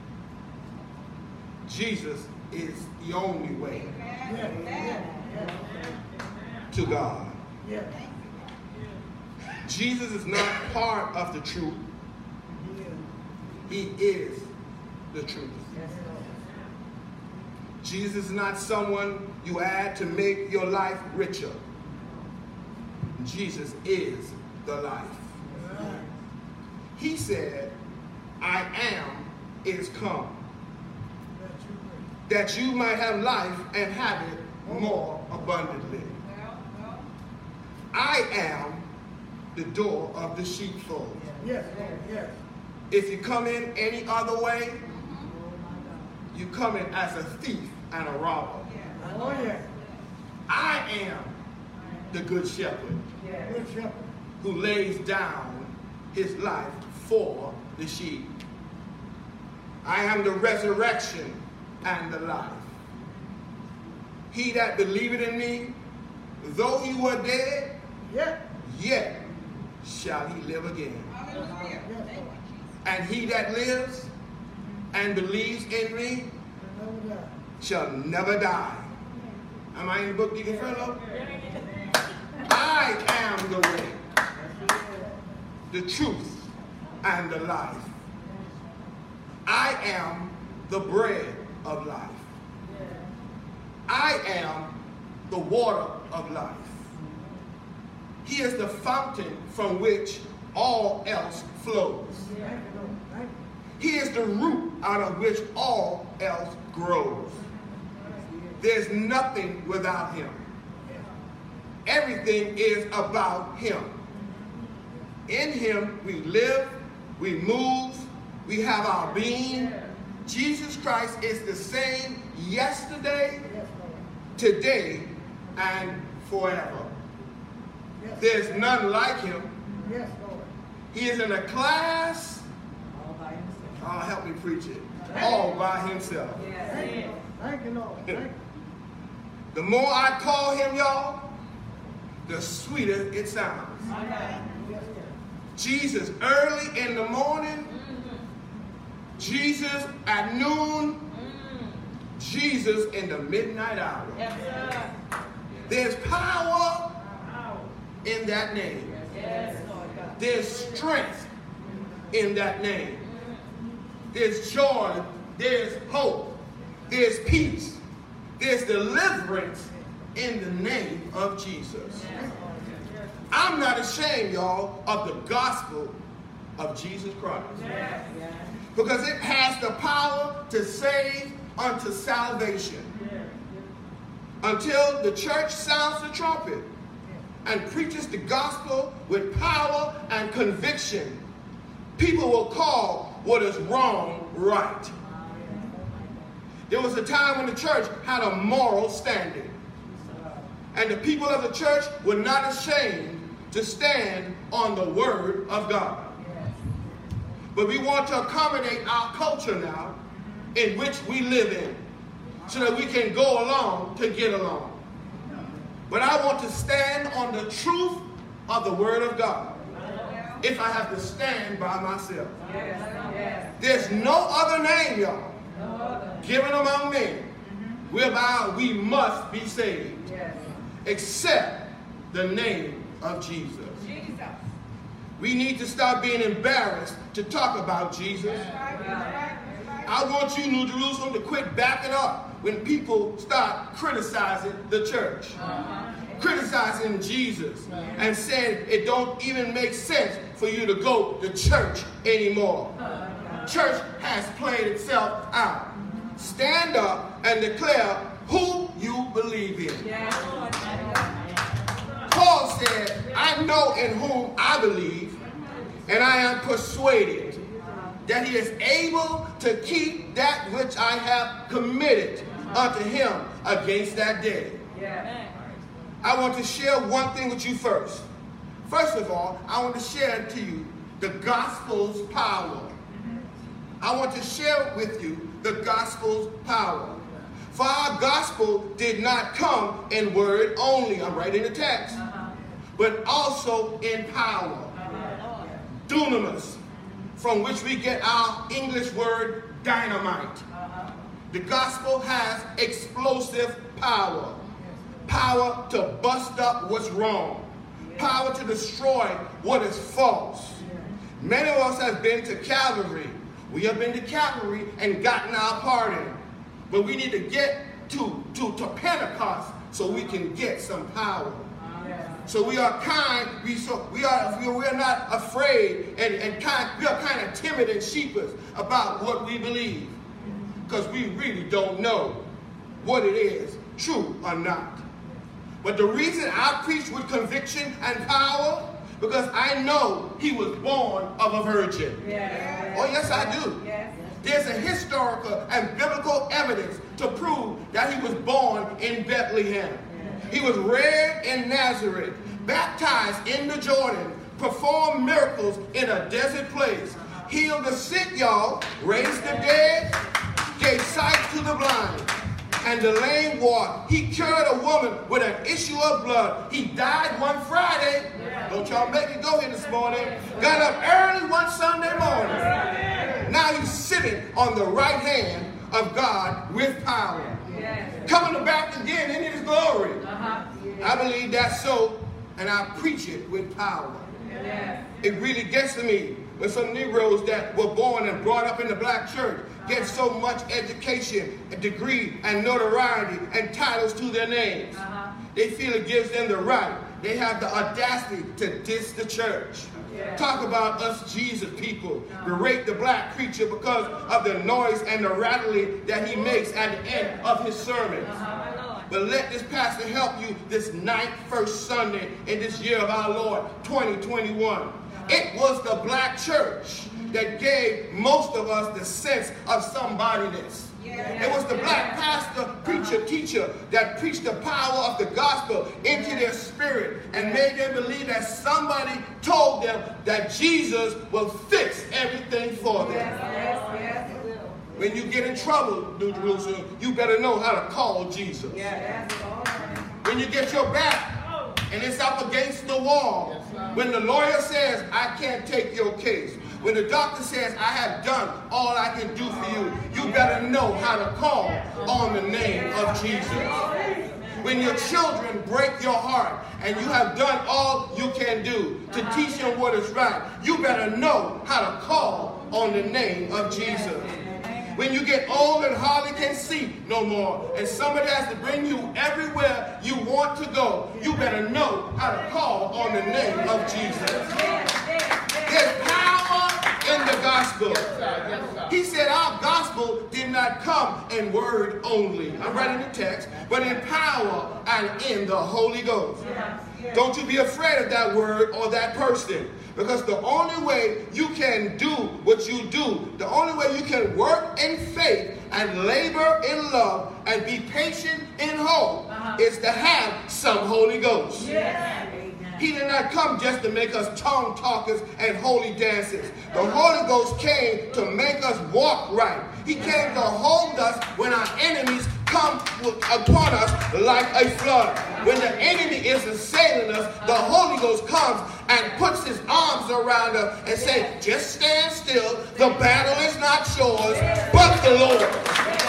Jesus is the only way Yes. Yes. to God. Yes. Jesus is not part of the truth. Yes. He is the truth. Yes, Lord. Jesus is not someone you add to make your life richer. Jesus is the life. He said, I am is come, that you might have life and have it more abundantly. I am the door of the sheepfold. Yes, Lord. Yes. If you come in any other way, you come in as a thief and a robber. Oh, yeah. I am the good shepherd Good shepherd. who lays down his life for the sheep. I am the resurrection and the life. He that believeth in me, though he were dead, Yeah. yet shall he live again. Hallelujah. Thank you, And he that lives and believes in me shall never die. Am I in the book, Deacon Fellow? I am the way, the truth, and the life. I am the bread of life. I am the water of life. He is the fountain from which all else flows. He is the root out of which all else grows. There's nothing without him. Everything is about him. In him we live, we move, we have our being. Jesus Christ is the same yesterday, today, and forever. There's none like him. Yes, Lord. He is in a class, oh, help me preach it, all by himself. Thank you, Thank you, Lord. Thank you. The more I call him, y'all, the sweeter it sounds. Jesus early in the morning, Jesus at noon, Jesus in the midnight hour. There's power in that name. There's strength in that name. There's joy, there's hope, there's peace, there's deliverance in the name of Jesus. I'm not ashamed, y'all, of the gospel of Jesus Christ. Because it has the power to save unto salvation. Until the church sounds the trumpet and preaches the gospel with power and conviction, people will call what is wrong right. There was a time when the church had a moral standing. And the people of the church were not ashamed to stand on the word of God. But we want to accommodate our culture now in which we live in so that we can go along to get along. But I want to stand on the truth of the word of God if I have to stand by myself. There's no other name, y'all, given among men whereby we must be saved except the name of Jesus. We need to stop being embarrassed to talk about Jesus. I want you, New Jerusalem, to quit backing up when people start criticizing the church, criticizing Jesus, and saying it don't even make sense for you to go to church anymore. Church has played itself out. Stand up and declare who you believe in. Paul said, I know in whom I believe, and I am persuaded that he is able to keep that which I have committed unto him against that day. I want to share one thing with you first. First of all, I want to share to you the gospel's power. I want to share with you the gospel's power. For our gospel did not come in word only, I'm right in the text, but also in power. Dunamis, from which we get our English word dynamite. The gospel has explosive power. Power to bust up what's wrong. Power to destroy what is false. Many of us have been to Calvary. We have been to Calvary and gotten our pardon. But we need to get to, to, to Pentecost so we can get some power. So we are kind, we, so we, are, we are not afraid and, and kind, we are kind of timid and sheepish about what we believe. Because we really don't know what it is, true or not. But the reason I preach with conviction and power, because I know he was born of a virgin. Yeah. Oh, yes, I do. Yes. There's a historical and biblical evidence to prove that he was born in Bethlehem. He was reared in Nazareth, baptized in the Jordan, performed miracles in a desert place. Healed the sick, y'all. Raised the dead. Gave sight to the blind. And the lame walked. He cured a woman with an issue of blood. He died one Friday. Don't y'all make me go here this morning. Got up early one Sunday morning. Now he's sitting on the right hand of God with power. Coming back again in his glory. I believe that's so, and I preach it with power. It really gets to me when some Negroes that were born and brought up in the black church get so much education, a degree, and notoriety, and titles to their names. Uh-huh. They feel it gives them the right. They have the audacity to diss the church. Yeah. Talk about us Jesus people. Uh-huh. Berate the black preacher because of the noise and the rattling that he makes at the end of his sermons. Uh-huh. But let this pastor help you this ninth first Sunday in this year of our Lord, twenty twenty-one. Uh-huh. It was the black church that gave most of us the sense of somebodyness. Yeah. It was the black pastor, preacher, teacher that preached the power of the gospel into their spirit and made them believe that somebody told them that Jesus will fix everything for them. Yes, yes, yes. When you get in trouble, New Jerusalem, you better know how to call Jesus. Yes. When you get your back and it's up against the wall, when the lawyer says, I can't take your case, when the doctor says, I have done all I can do for you, you better know how to call on the name of Jesus. When your children break your heart and you have done all you can do to teach them what is right, you better know how to call on the name of Jesus. When you get old and hardly can see no more, and somebody has to bring you everywhere you want to go, you better know how to call on the name of Jesus. There's power in the gospel. He said our gospel did not come in word only. I'm writing the text, but in power and in the Holy Ghost. Don't you be afraid of that word or that person. Because the only way you can do what you do, the only way you can work in faith and labor in love and be patient in hope uh-huh. is to have some Holy Ghost. Yes. He did not come just to make us tongue talkers and holy dancers. The Holy Ghost came to make us walk right. He came to hold us when our enemies come upon us like a flood. When the enemy is assailing us, the Holy Ghost comes and puts his arms around us and says, just stand still. The battle is not yours, but the Lord.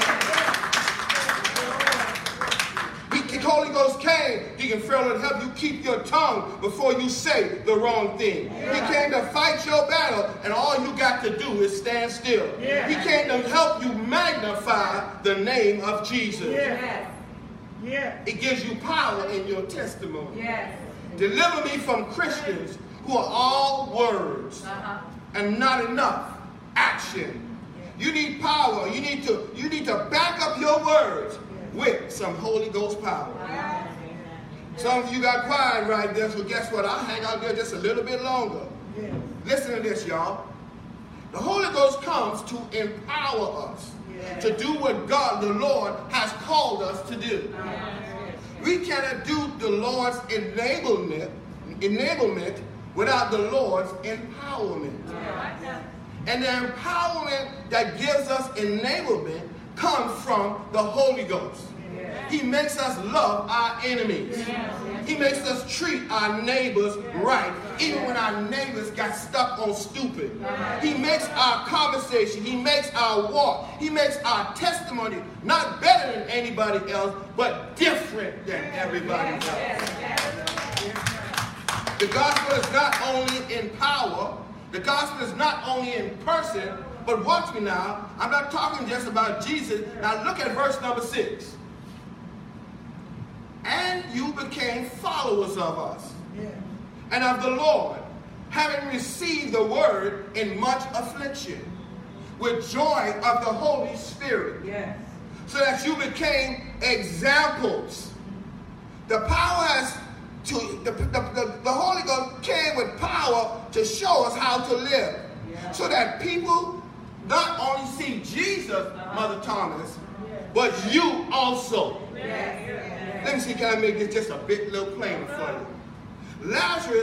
The Holy Ghost came, he can fill and help you keep your tongue before you say the wrong thing. He came to fight your battle, and all you got to do is stand still. Yeah. He came to help you magnify the name of Jesus. Yeah. Yeah. It gives you power in your testimony. Yes. Deliver me from Christians who are all words uh-huh. and not enough action. Yeah. You need power. You need to, you need to back up your words with some Holy Ghost power. Yeah. Some of you got quiet right there, so guess what? I'll hang out there just a little bit longer. Yeah. Listen to this, y'all. The Holy Ghost comes to empower us yeah. to do what God, the Lord, has called us to do. Yeah. We cannot do the Lord's enablement, enablement without the Lord's empowerment. Yeah. And the empowerment that gives us enablement comes from the Holy Ghost. Yeah. He makes us love our enemies. Yeah. He makes us treat our neighbors right, even when our neighbors got stuck on stupid. Yeah. He makes our conversation, he makes our walk, he makes our testimony not better than anybody else, but different than everybody else. Yeah. The gospel is not only in power, the gospel is not only in person, but watch me now. I'm not talking just about Jesus. Now look at verse number six. And you became followers of us yeah. and of the Lord, having received the word in much affliction, with joy of the Holy Spirit, yes. so that you became examples. The power has to, the, the, the, the Holy Ghost came with power to show us how to live, yeah. so that people not only see Jesus, uh-huh. Mother Thomas, yeah. but you also. Yeah. Yeah. Let me see, can I make this just a bit little plainer for you? Lazarus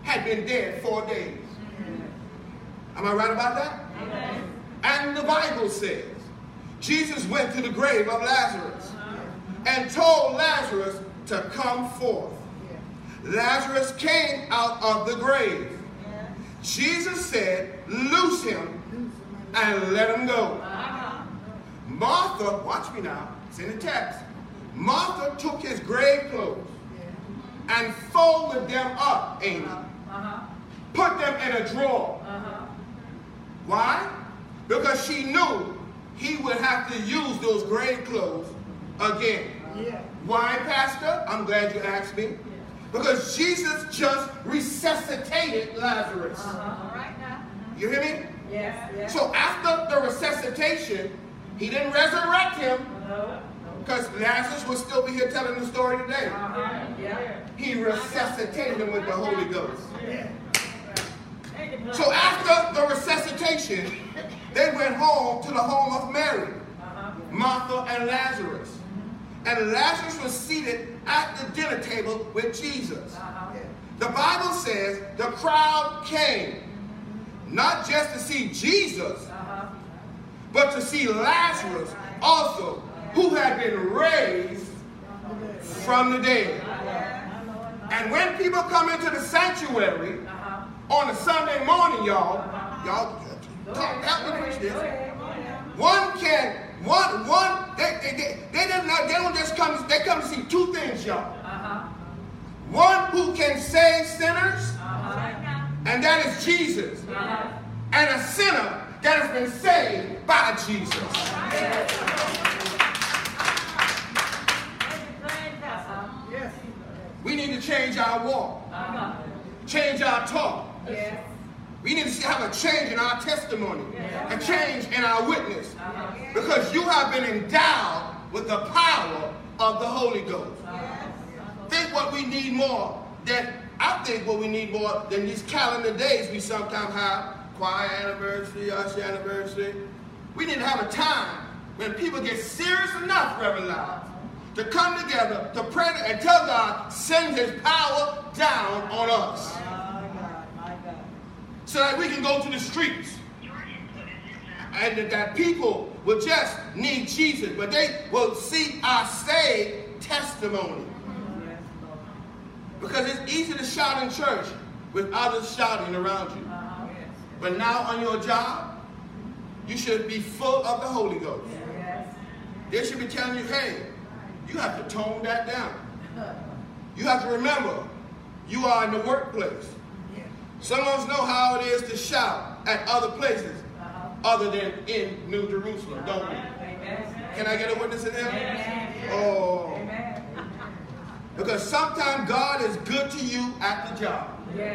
had been dead four days. Am I right about that? Amen. And the Bible says, Jesus went to the grave of Lazarus and told Lazarus to come forth. Lazarus came out of the grave. Jesus said, loose him and let him go. Martha, watch me now, it's in the text. Martha took his grave clothes and folded them up, Amy. Put them in a drawer. Why? Because she knew he would have to use those grave clothes again. Yeah. Why, Pastor? I'm glad you asked me. Because Jesus just resuscitated Lazarus. Uh-huh. All right now. You hear me? Yes, yes. So after the resuscitation, he didn't resurrect him. No. Because Lazarus will still be here telling the story today. Uh-huh. Yeah. He resuscitated him with the Holy Ghost. Yeah. So after the resuscitation, they went home to the home of Mary, uh-huh. Martha and Lazarus. And Lazarus was seated at the dinner table with Jesus. Uh-huh. The Bible says the crowd came, not just to see Jesus, uh-huh. but to see Lazarus also, who had been raised from the dead. And when people come into the sanctuary on a Sunday morning, y'all, y'all, help me preach this. One can, one, one, they, they, they, they don't know, they don't just come, they come to see two things, y'all. Uh-huh. One who can save sinners, uh-huh. and that is Jesus. Uh-huh. And a sinner that has been saved by Jesus. Uh-huh. We need to change our walk, uh-huh. change our talk. Yes. We need to have a change in our testimony, yes. a change in our witness, uh-huh. because you have been endowed with the power of the Holy Ghost. Uh-huh. Think what we need more than, I think what we need more than these calendar days we sometimes have, choir anniversary, usher anniversary. We need to have a time when people get serious enough, Reverend Lau, to come together to pray and tell God, send his power down on us. My God, my God. So that we can go to the streets. And that people will just need Jesus, but they will see our saved testimony. Because it's easy to shout in church with others shouting around you. But now on your job, you should be full of the Holy Ghost. They should be telling you, hey, you have to tone that down. You have to remember, you are in the workplace. Some of us know how it is to shout at other places other than in New Jerusalem, don't we? Can I get a witness in there? Oh. Because sometimes God is good to you at the job.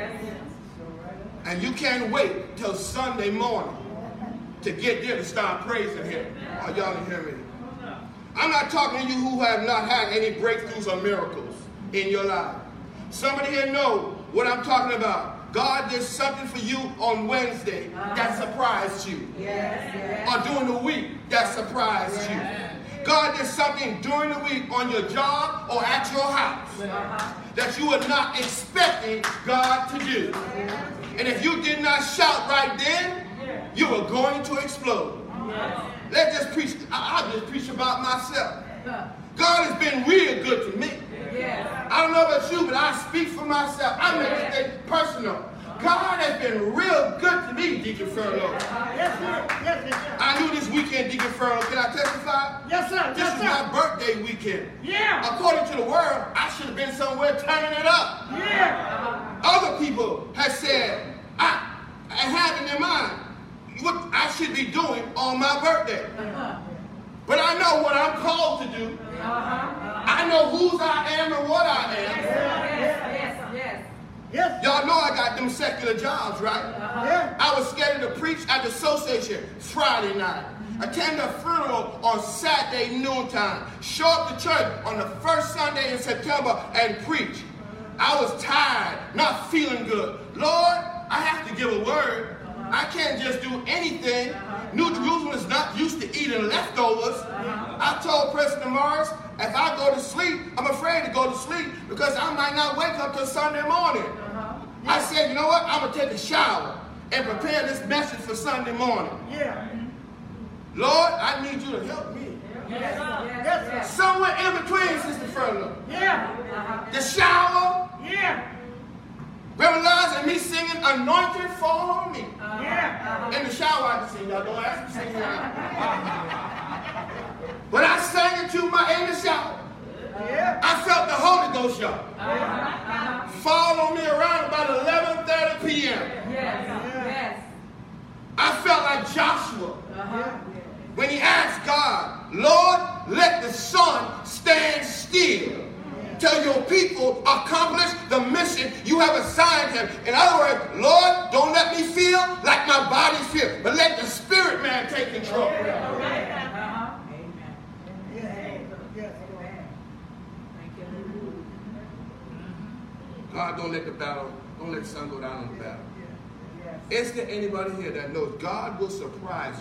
And you can't wait till Sunday morning to get there to start praising him. Oh, y'all didn't hear me. I'm not talking to you who have not had any breakthroughs or miracles in your life. Somebody here know what I'm talking about. God did something for you on Wednesday that surprised you. Yes, yes. Or during the week that surprised yes. you. God did something during the week on your job or at your house uh-huh. that you were not expecting God to do. Yes. And if you did not shout right then, yes. you were going to explode. Yes. Let's just preach. I'll just preach about myself. God has been real good to me. Yeah. I don't know about you, but I speak for myself. I make it personal. God has been real good to me, Deacon Furlow. Yes, sir. Yes, sir. I knew this weekend, Deacon Furlow. Can I testify? Yes, sir. This yes, is sir. my birthday weekend. Yeah. According to the world, I should have been somewhere turning it up. Yeah. Other people have said, I, I have in their mind what I should be doing on my birthday. Uh-huh. But I know what I'm called to do. Uh-huh. I know whose I am and what I am. Yes, yes, yes. yes. Y'all know I got them secular jobs, right? Uh-huh. Yeah. I was scheduled to preach at the association Friday night. Attend a funeral on Saturday noontime. Show up to church on the first Sunday in September and preach. I was tired, not feeling good. Lord, I have to give a word. I can't just do anything. Uh-huh. New Jerusalem is not used to eating leftovers. Uh-huh. I told President Morris, if I go to sleep, I'm afraid to go to sleep because I might not wake up till Sunday morning. Uh-huh. I said, you know what? I'm going to take a shower and prepare this message for Sunday morning. Yeah. Lord, I need you to help me. Yes, sir. Yes, sir. Somewhere in between, Sister Furlow. Yeah. The shower, Yeah. Reverend Lars and me singing Anointed Fall on Me. Yeah. In the shower, I can sing. Y'all don't ask me to sing now. But I sang it to my in the shower. Yeah. I felt the Holy Ghost, y'all. Fall on me around about eleven thirty p m Yes. Yes. I felt like Joshua Uh-huh. when he asked God, Lord, let the sun stand still till your people accomplish the mission you have assigned him. In other words, Lord, don't let me feel like my body feels, but let the spirit man take control. Uh-huh. God, don't let the battle, don't let the sun go down on the battle. Is there anybody here that knows God will surprise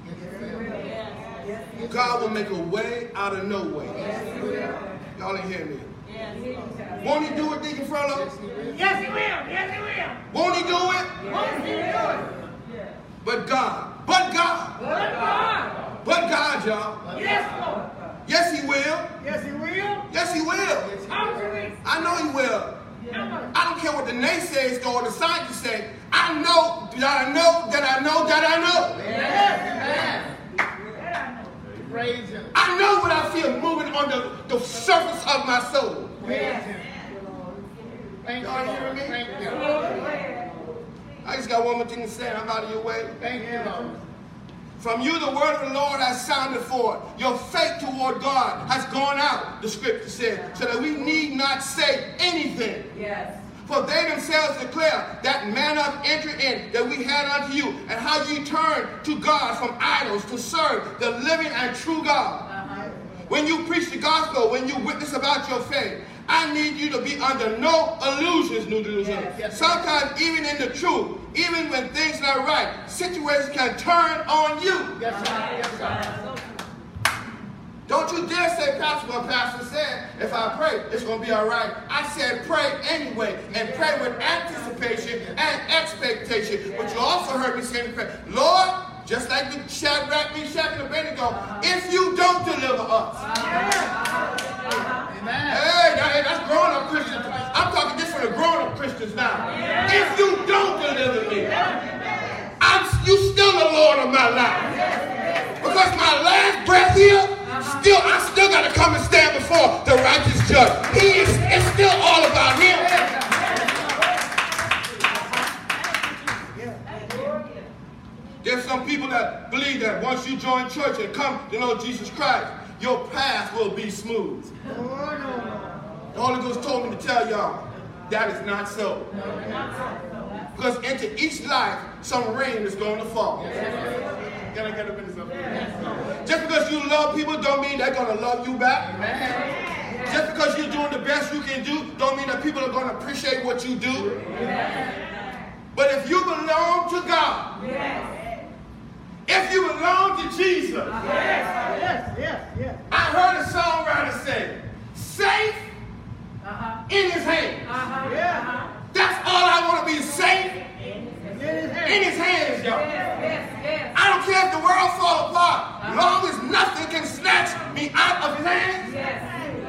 you? God will make a way out of no way. Y'all ain't hear me. Won't he do it, Deacon Furlow? Yes, he will. Yes, he will. Won't he do it? Yes, he will. But God. But God. But God. But God, y'all. Yes, Lord. Yes, he will. Yes, he will. Yes, he will. How will he? I know he will. I don't care what the naysayers go or the scientists say. I know that I know that I know that I know. Yes. Praise him. I know what I feel moving on the, the surface of my soul. Praise him. Thank Y'all you. hearing me? Thank you. I just got one more thing to say, and I'm out of your way. Thank you, Lord. From you, the word of the Lord has sounded forth. Your faith toward God has gone out, the scripture said, so that we need not say anything. Yes. For they themselves declare that manner of entry in that we had unto you, and how you turned to God from idols to serve the living and true God. Uh-huh. When you preach the gospel, when you witness about your faith, I need you to be under no illusions, New Jerusalem. Yes, yes, Sometimes even in the truth, even when things are not right, situations can turn on you. Yes, sir. Yes, sir. Don't you dare say, Pastor, what Pastor said, if I pray, it's going to be all right. I said pray anyway, and pray with anticipation and expectation. But you also heard me say in prayer, Lord, just like the Shadrach, Meshach, and Abednego, if you don't deliver us. Amen. Hey, that, that's grown-up Christians. I'm talking just for the grown-up Christians now. If you don't deliver me, I'm, you still the Lord of my life. Because my last breath here, still, I still got to come and stand before the righteous judge. He is, it's still all about him. There's some people that believe that once you join church and come to know Jesus Christ, your path will be smooth. The Holy Ghost told me to tell y'all that is not so. Because into each life, some rain is going to fall. Can I get a minute something? Just because you love people don't mean they're going to love you back. Just because you're doing the best you can do don't mean that people are going to appreciate what you do. But if you belong to God, if you belong to Jesus, Yes, yes, yes. I heard a songwriter say, safe Uh-huh. in his hands. Uh-huh. Yeah. That's all I want to be, safe In his hand. in his hands, y'all. Yes, yes, yes. I don't care if the world fall apart, as long as nothing can snatch me out of his hands. Yes.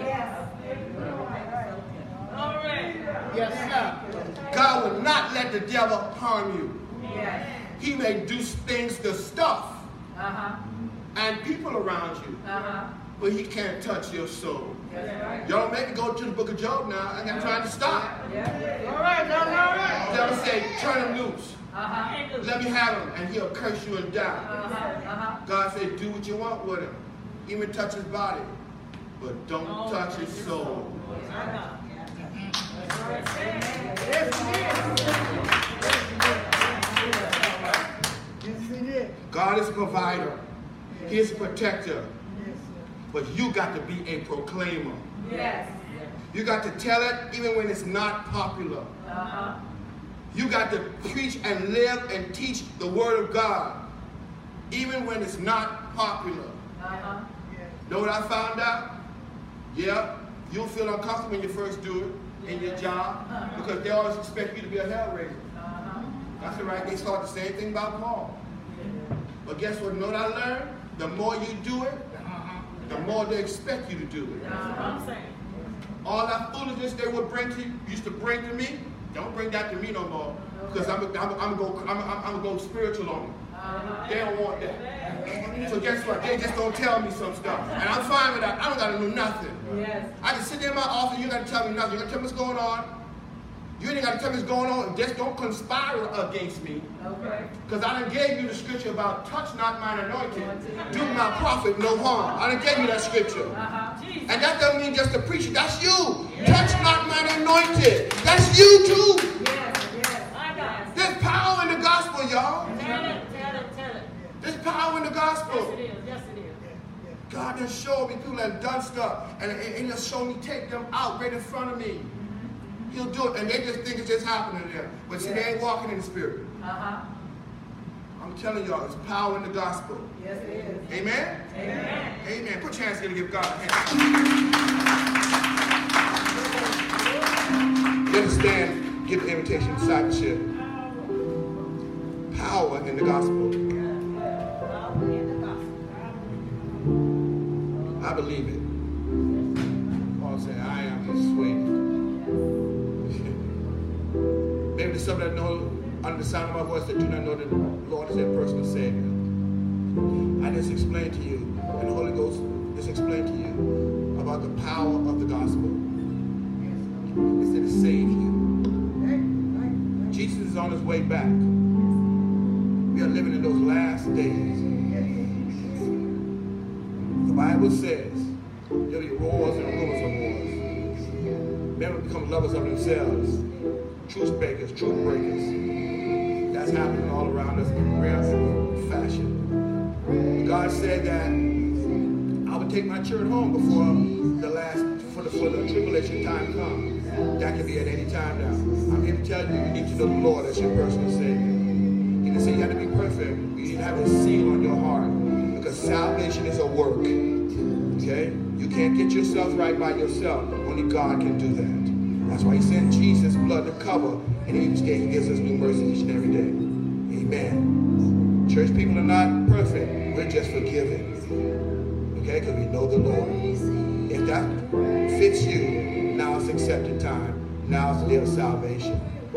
All right. Yes, sir. God will not let the devil harm you. Yes. He may do things to stuff Uh-huh. and people around you, Uh-huh. but he can't touch your soul. That's right. Y'all make me go to the book of Job now. I got trying to stop. Yeah. All right, that's all right. The devil say, turn him loose. Uh-huh. Let me have him, and he'll curse you and die. Uh-huh. Uh-huh. God said, do what you want with him. Even touch his body, but don't touch his soul. Yes, he did. God is a provider. He is a protector. Yes, But you got to be a proclaimer. Yes. You got to tell it even when it's not popular. Uh-huh. You got to preach and live and teach the word of God even when it's not popular. Uh-huh. Know what I found out? Yeah, you'll feel uncomfortable when you first do it. in your job because they always expect you to be a hell raiser. Uh-huh. That's all right. They thought the same thing about Paul. But guess what? You know what I learned? The more you do it, the more they expect you to do it. That's what I'm saying. All that foolishness they would bring to you, used to bring to me, don't bring that to me no more. Because I'm I'm I'm gonna go I'm I'm, I'm gonna go spiritual on them. Uh-huh. They don't want that. So guess what? They just don't tell me some stuff, and I'm fine with that. I don't gotta know nothing. Yes. I can sit there in my office. You gotta tell me nothing. You gotta tell me what's going on. You ain't gotta tell me what's going on. And just don't conspire against me. Okay. Because I done gave you the scripture about touch not mine anointed, do my prophet no harm. I done gave you that scripture. Uh-huh. Jesus. And that doesn't mean just to preach it. That's you. Touch not mine anointed. That's you too. Yes, yes. I got it. There's power in the gospel, y'all. Tell it, tell it, tell it. There's power in the gospel. Yes, it is. Yes, it is. God has showed me people that have done stuff, and, and, and he'll show me, take them out right in front of me. He'll do it, and they just think it's just happening to them. But see, they ain't walking in the spirit. Uh-huh. I'm telling y'all, there's power in the gospel. Yes, it is. Amen? Amen. Amen. Put your hands together and give God a hand. You understand? Give the invitation to discipleship. Power in the gospel. I believe it. Paul said, I am persuaded. Maybe there's some that know under the sound of my voice that do not know that the Lord is their personal Savior. I just explained to you, and the Holy Ghost just explained to you about the power of the gospel. It's there to save you. Jesus is on his way back. We are living in those last days. The Bible says there'll be wars and rumors of wars. Men will become lovers of themselves, truth breakers, truth breakers. That's happening all around us in real fashion. God said that I would take my children home before the last, for the, for the tribulation time comes. That can be at any time now. I'm here to tell you, you need to know the Lord as your personal Savior. He didn't say you have to be perfect. You need to have a seal on your heart. Because salvation is a work. Okay? You can't get yourself right by yourself. Only God can do that. That's why he sent Jesus' blood to cover. And each day he gives us new mercy each and every day. Amen. Church people are not perfect. We're just forgiven. Okay? Because we know the Lord. If that fits you, now it's accepted time. Now it's the day of salvation.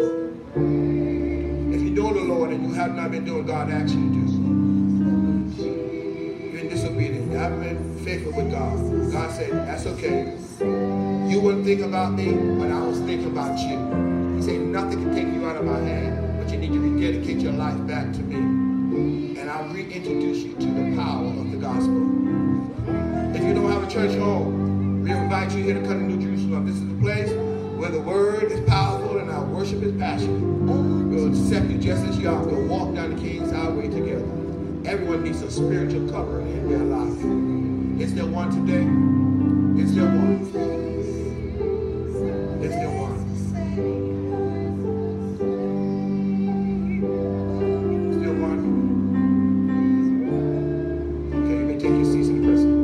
If you know the Lord and you have not been doing God asks you to do, you're in disobedience. You haven't been faithful with God. God said, that's okay. You wouldn't think about me, but I was thinking about you. He said, nothing can take you out of my hand, but you need to rededicate your life back to me. And I'll reintroduce you to the power of the gospel. If you don't have a church home, we invite you here to come to New Jerusalem. This is the place where the word is powerful and our worship is passionate. We'll accept you just as you are. We'll walk down the King's Highway together. Everyone needs a spiritual covering in their life. Is there one today? Is there one? Is there one? Is there one? Okay, you may take your seats in the presence.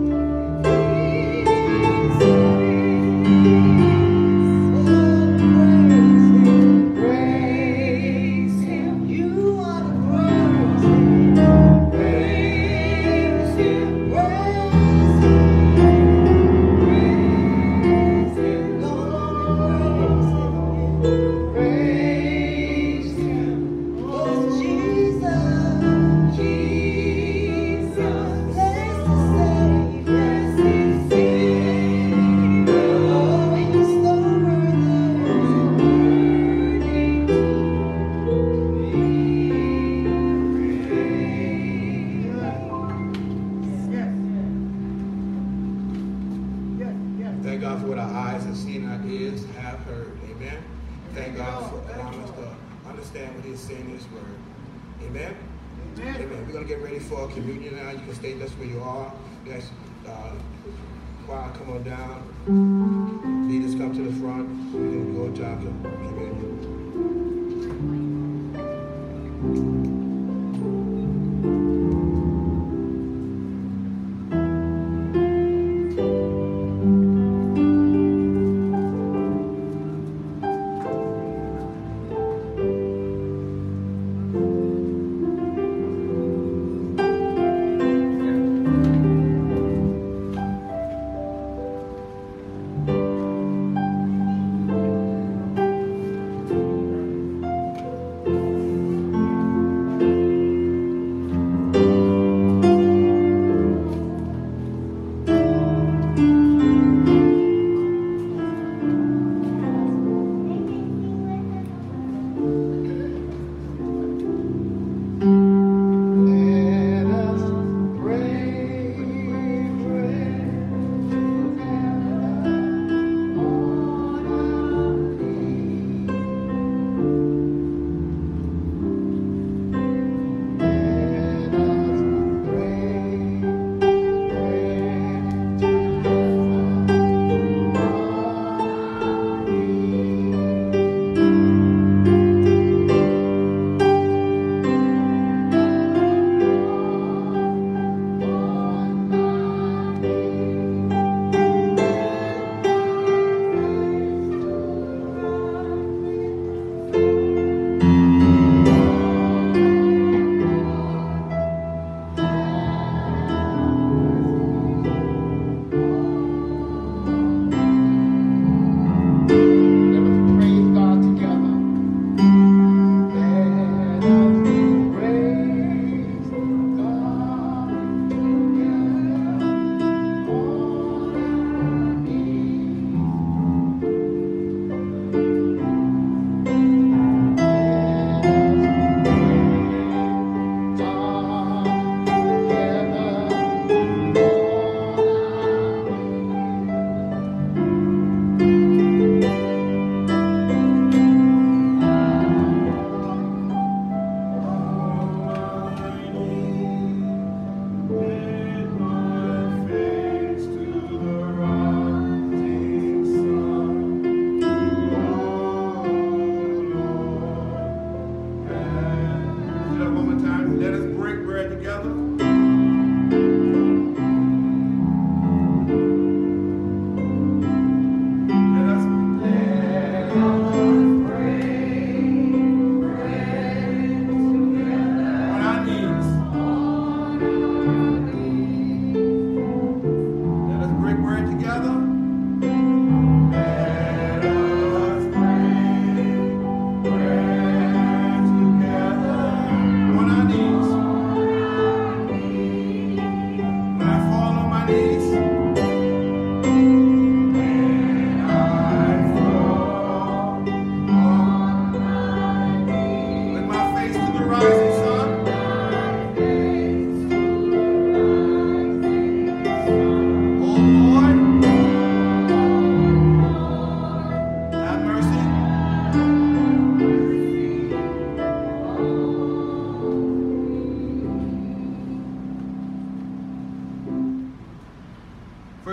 Communion now. You can stay just where you are. Yes, uh, choir, come on down. Leaders come to the front. We're going to go into our communion.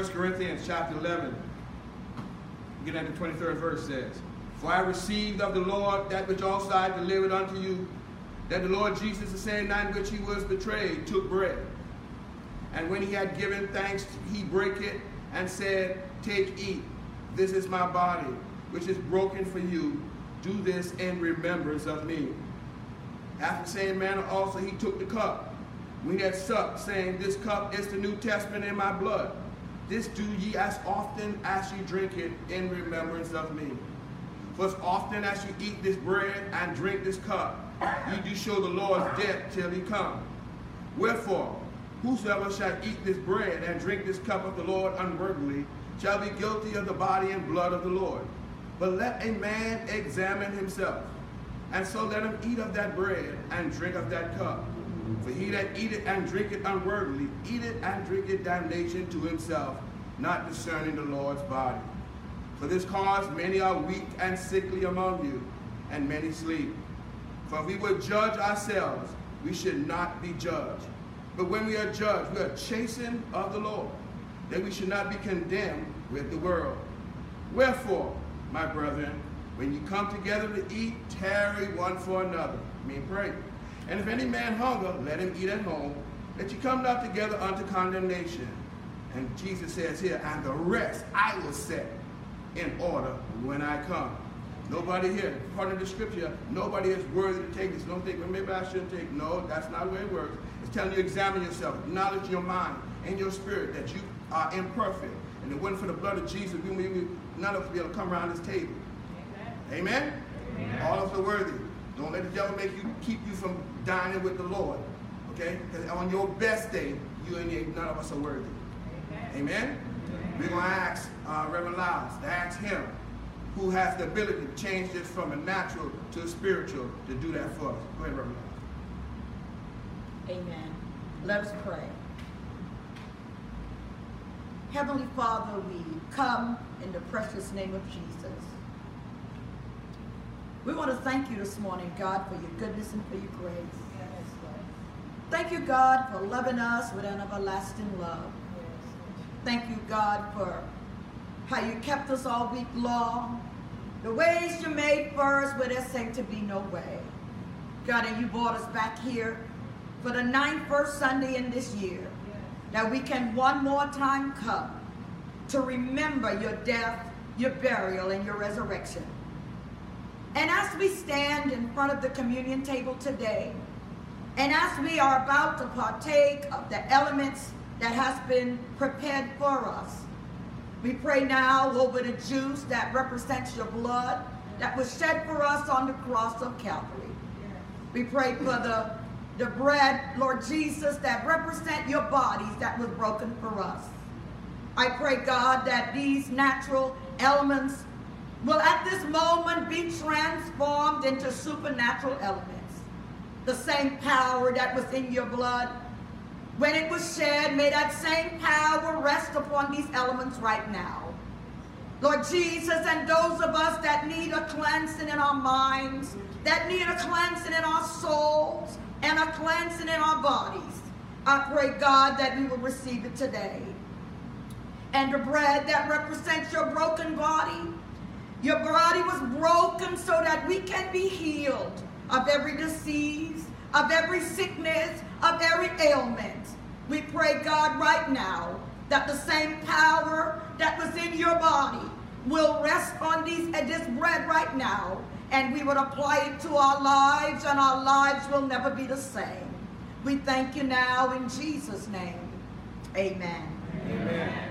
First Corinthians chapter eleven, get at the twenty-third verse says, "For I received of the Lord that which also I delivered unto you, that the Lord Jesus, the same night in which he was betrayed, took bread. And when he had given thanks, he brake it and said, Take, eat. This is my body, which is broken for you. Do this in remembrance of me. After the same manner also he took the cup, when he had supped, saying, This cup is the New Testament in my blood. This do ye as often as ye drink it in remembrance of me. For as often as you eat this bread and drink this cup, ye do show the Lord's death till he come. Wherefore, whosoever shall eat this bread and drink this cup of the Lord unworthily shall be guilty of the body and blood of the Lord. But let a man examine himself, and so let him eat of that bread and drink of that cup. For he that eateth and drinketh unworthily eateth and drinketh damnation to himself, not discerning the Lord's body. For this cause many are weak and sickly among you, and many sleep. For if we would judge ourselves, we should not be judged. But when we are judged, we are chastened of the Lord, that we should not be condemned with the world. Wherefore, my brethren, when you come together to eat, tarry one for another. I mean, pray. And if any man hunger, let him eat at home, that you come not together unto condemnation. And Jesus says here, and the rest I will set in order when I come. Nobody here, part of the scripture, nobody is worthy to take this. Don't think, well, maybe I shouldn't take. No, that's not the way it works. It's telling you, examine yourself, acknowledge your mind and your spirit that you are imperfect. And if it wasn't for the blood of Jesus, we, we, we none of us would be able to come around this table. Amen? Amen? Amen. All of us are worthy. Don't let the devil make you keep you from dining with the Lord. Okay? Because on your best day, you and none of us are worthy. Amen? Amen? Amen. We're going to ask uh, Reverend Lyles to ask him, who has the ability to change this from a natural to a spiritual, to do that for us. Go ahead, Reverend Lyles. Amen. Let us pray. Heavenly Father, we come in the precious name of Jesus. We want to thank you this morning, God, for your goodness and for your grace. Thank you, God, for loving us with an everlasting love. Thank you, God, for how you kept us all week long. The ways you made for us where there seemed to be no way. God, and you brought us back here for the ninth first Sunday in this year, that we can one more time come to remember your death, your burial, and your resurrection. And as we stand in front of the communion table today, and as we are about to partake of the elements that has been prepared for us, we pray now over the juice that represents your blood that was shed for us on the cross of Calvary. We pray for the, the bread, Lord Jesus, that represent your bodies that was broken for us. I pray, God, that these natural elements will at this moment be transformed into supernatural elements. The same power that was in your blood, when it was shed, may that same power rest upon these elements right now. Lord Jesus, and those of us that need a cleansing in our minds, that need a cleansing in our souls, and a cleansing in our bodies, I pray, God, that we will receive it today. And the bread that represents your broken body, your body was broken so that we can be healed of every disease, of every sickness, of every ailment. We pray, God, right now, that the same power that was in your body will rest on these, uh, this bread right now, and we would apply it to our lives, and our lives will never be the same. We thank you now in Jesus' name. Amen. Amen.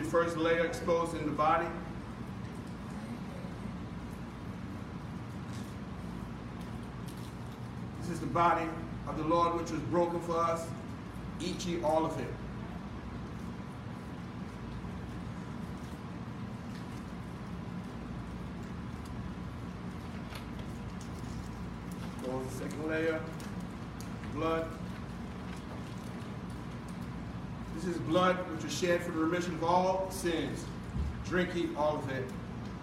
first layer exposed in the body. This is the body of the Lord which was broken for us. Eat ye all of it. Goes the second layer, blood. This is blood which was shed for the remission of all sins. Drink ye all of it.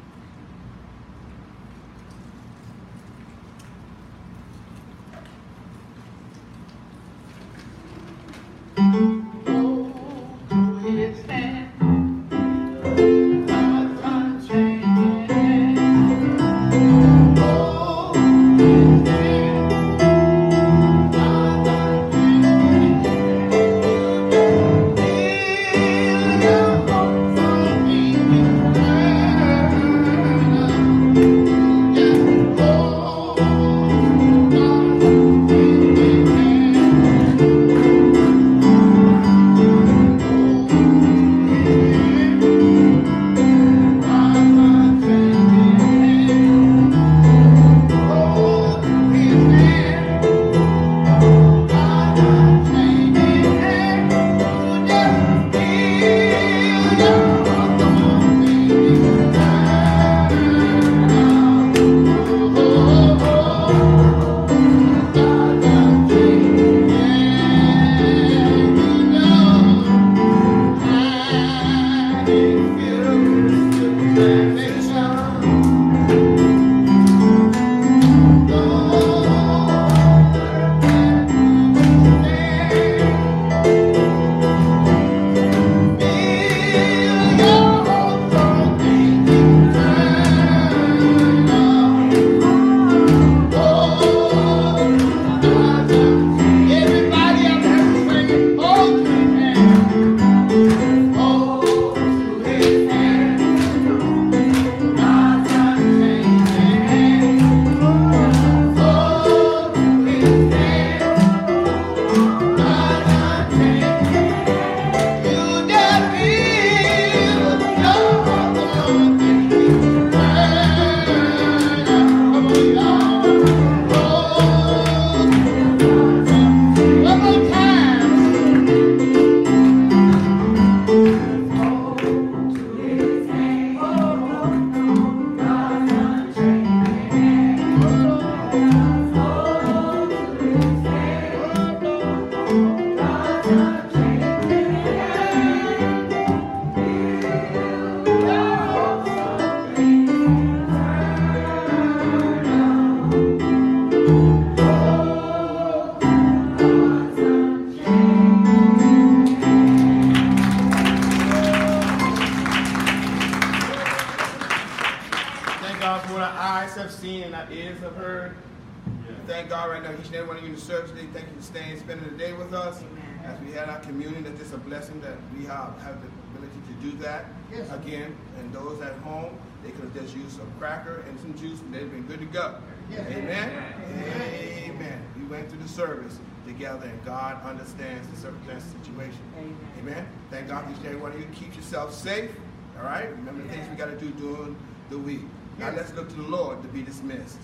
Spending the day with us. Amen. As we had our communion, that it's a blessing that we have, have the ability to do that. Yes. Again, and those at home, they could have just used some cracker and some juice and they'd been good to go. Yes. Amen? Amen. Amen. Amen. We went through the service together and God understands the circumstance situation. Amen. Amen. Thank God for each and every one of you. Keep yourself safe. All right? Remember the things we got to do during the week. Now let's look to the Lord to be dismissed.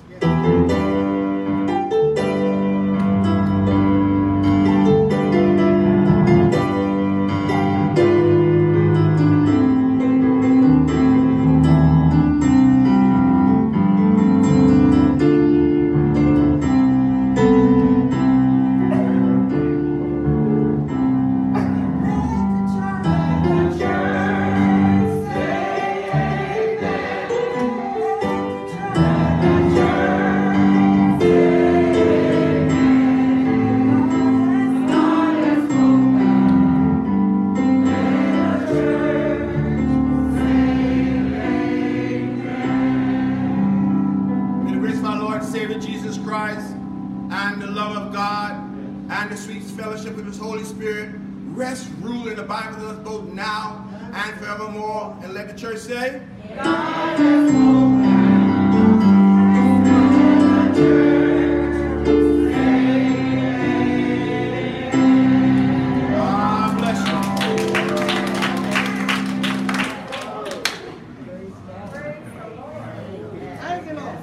Yes. Rest, rule, and abide with us both now and forevermore. And let the church say, God has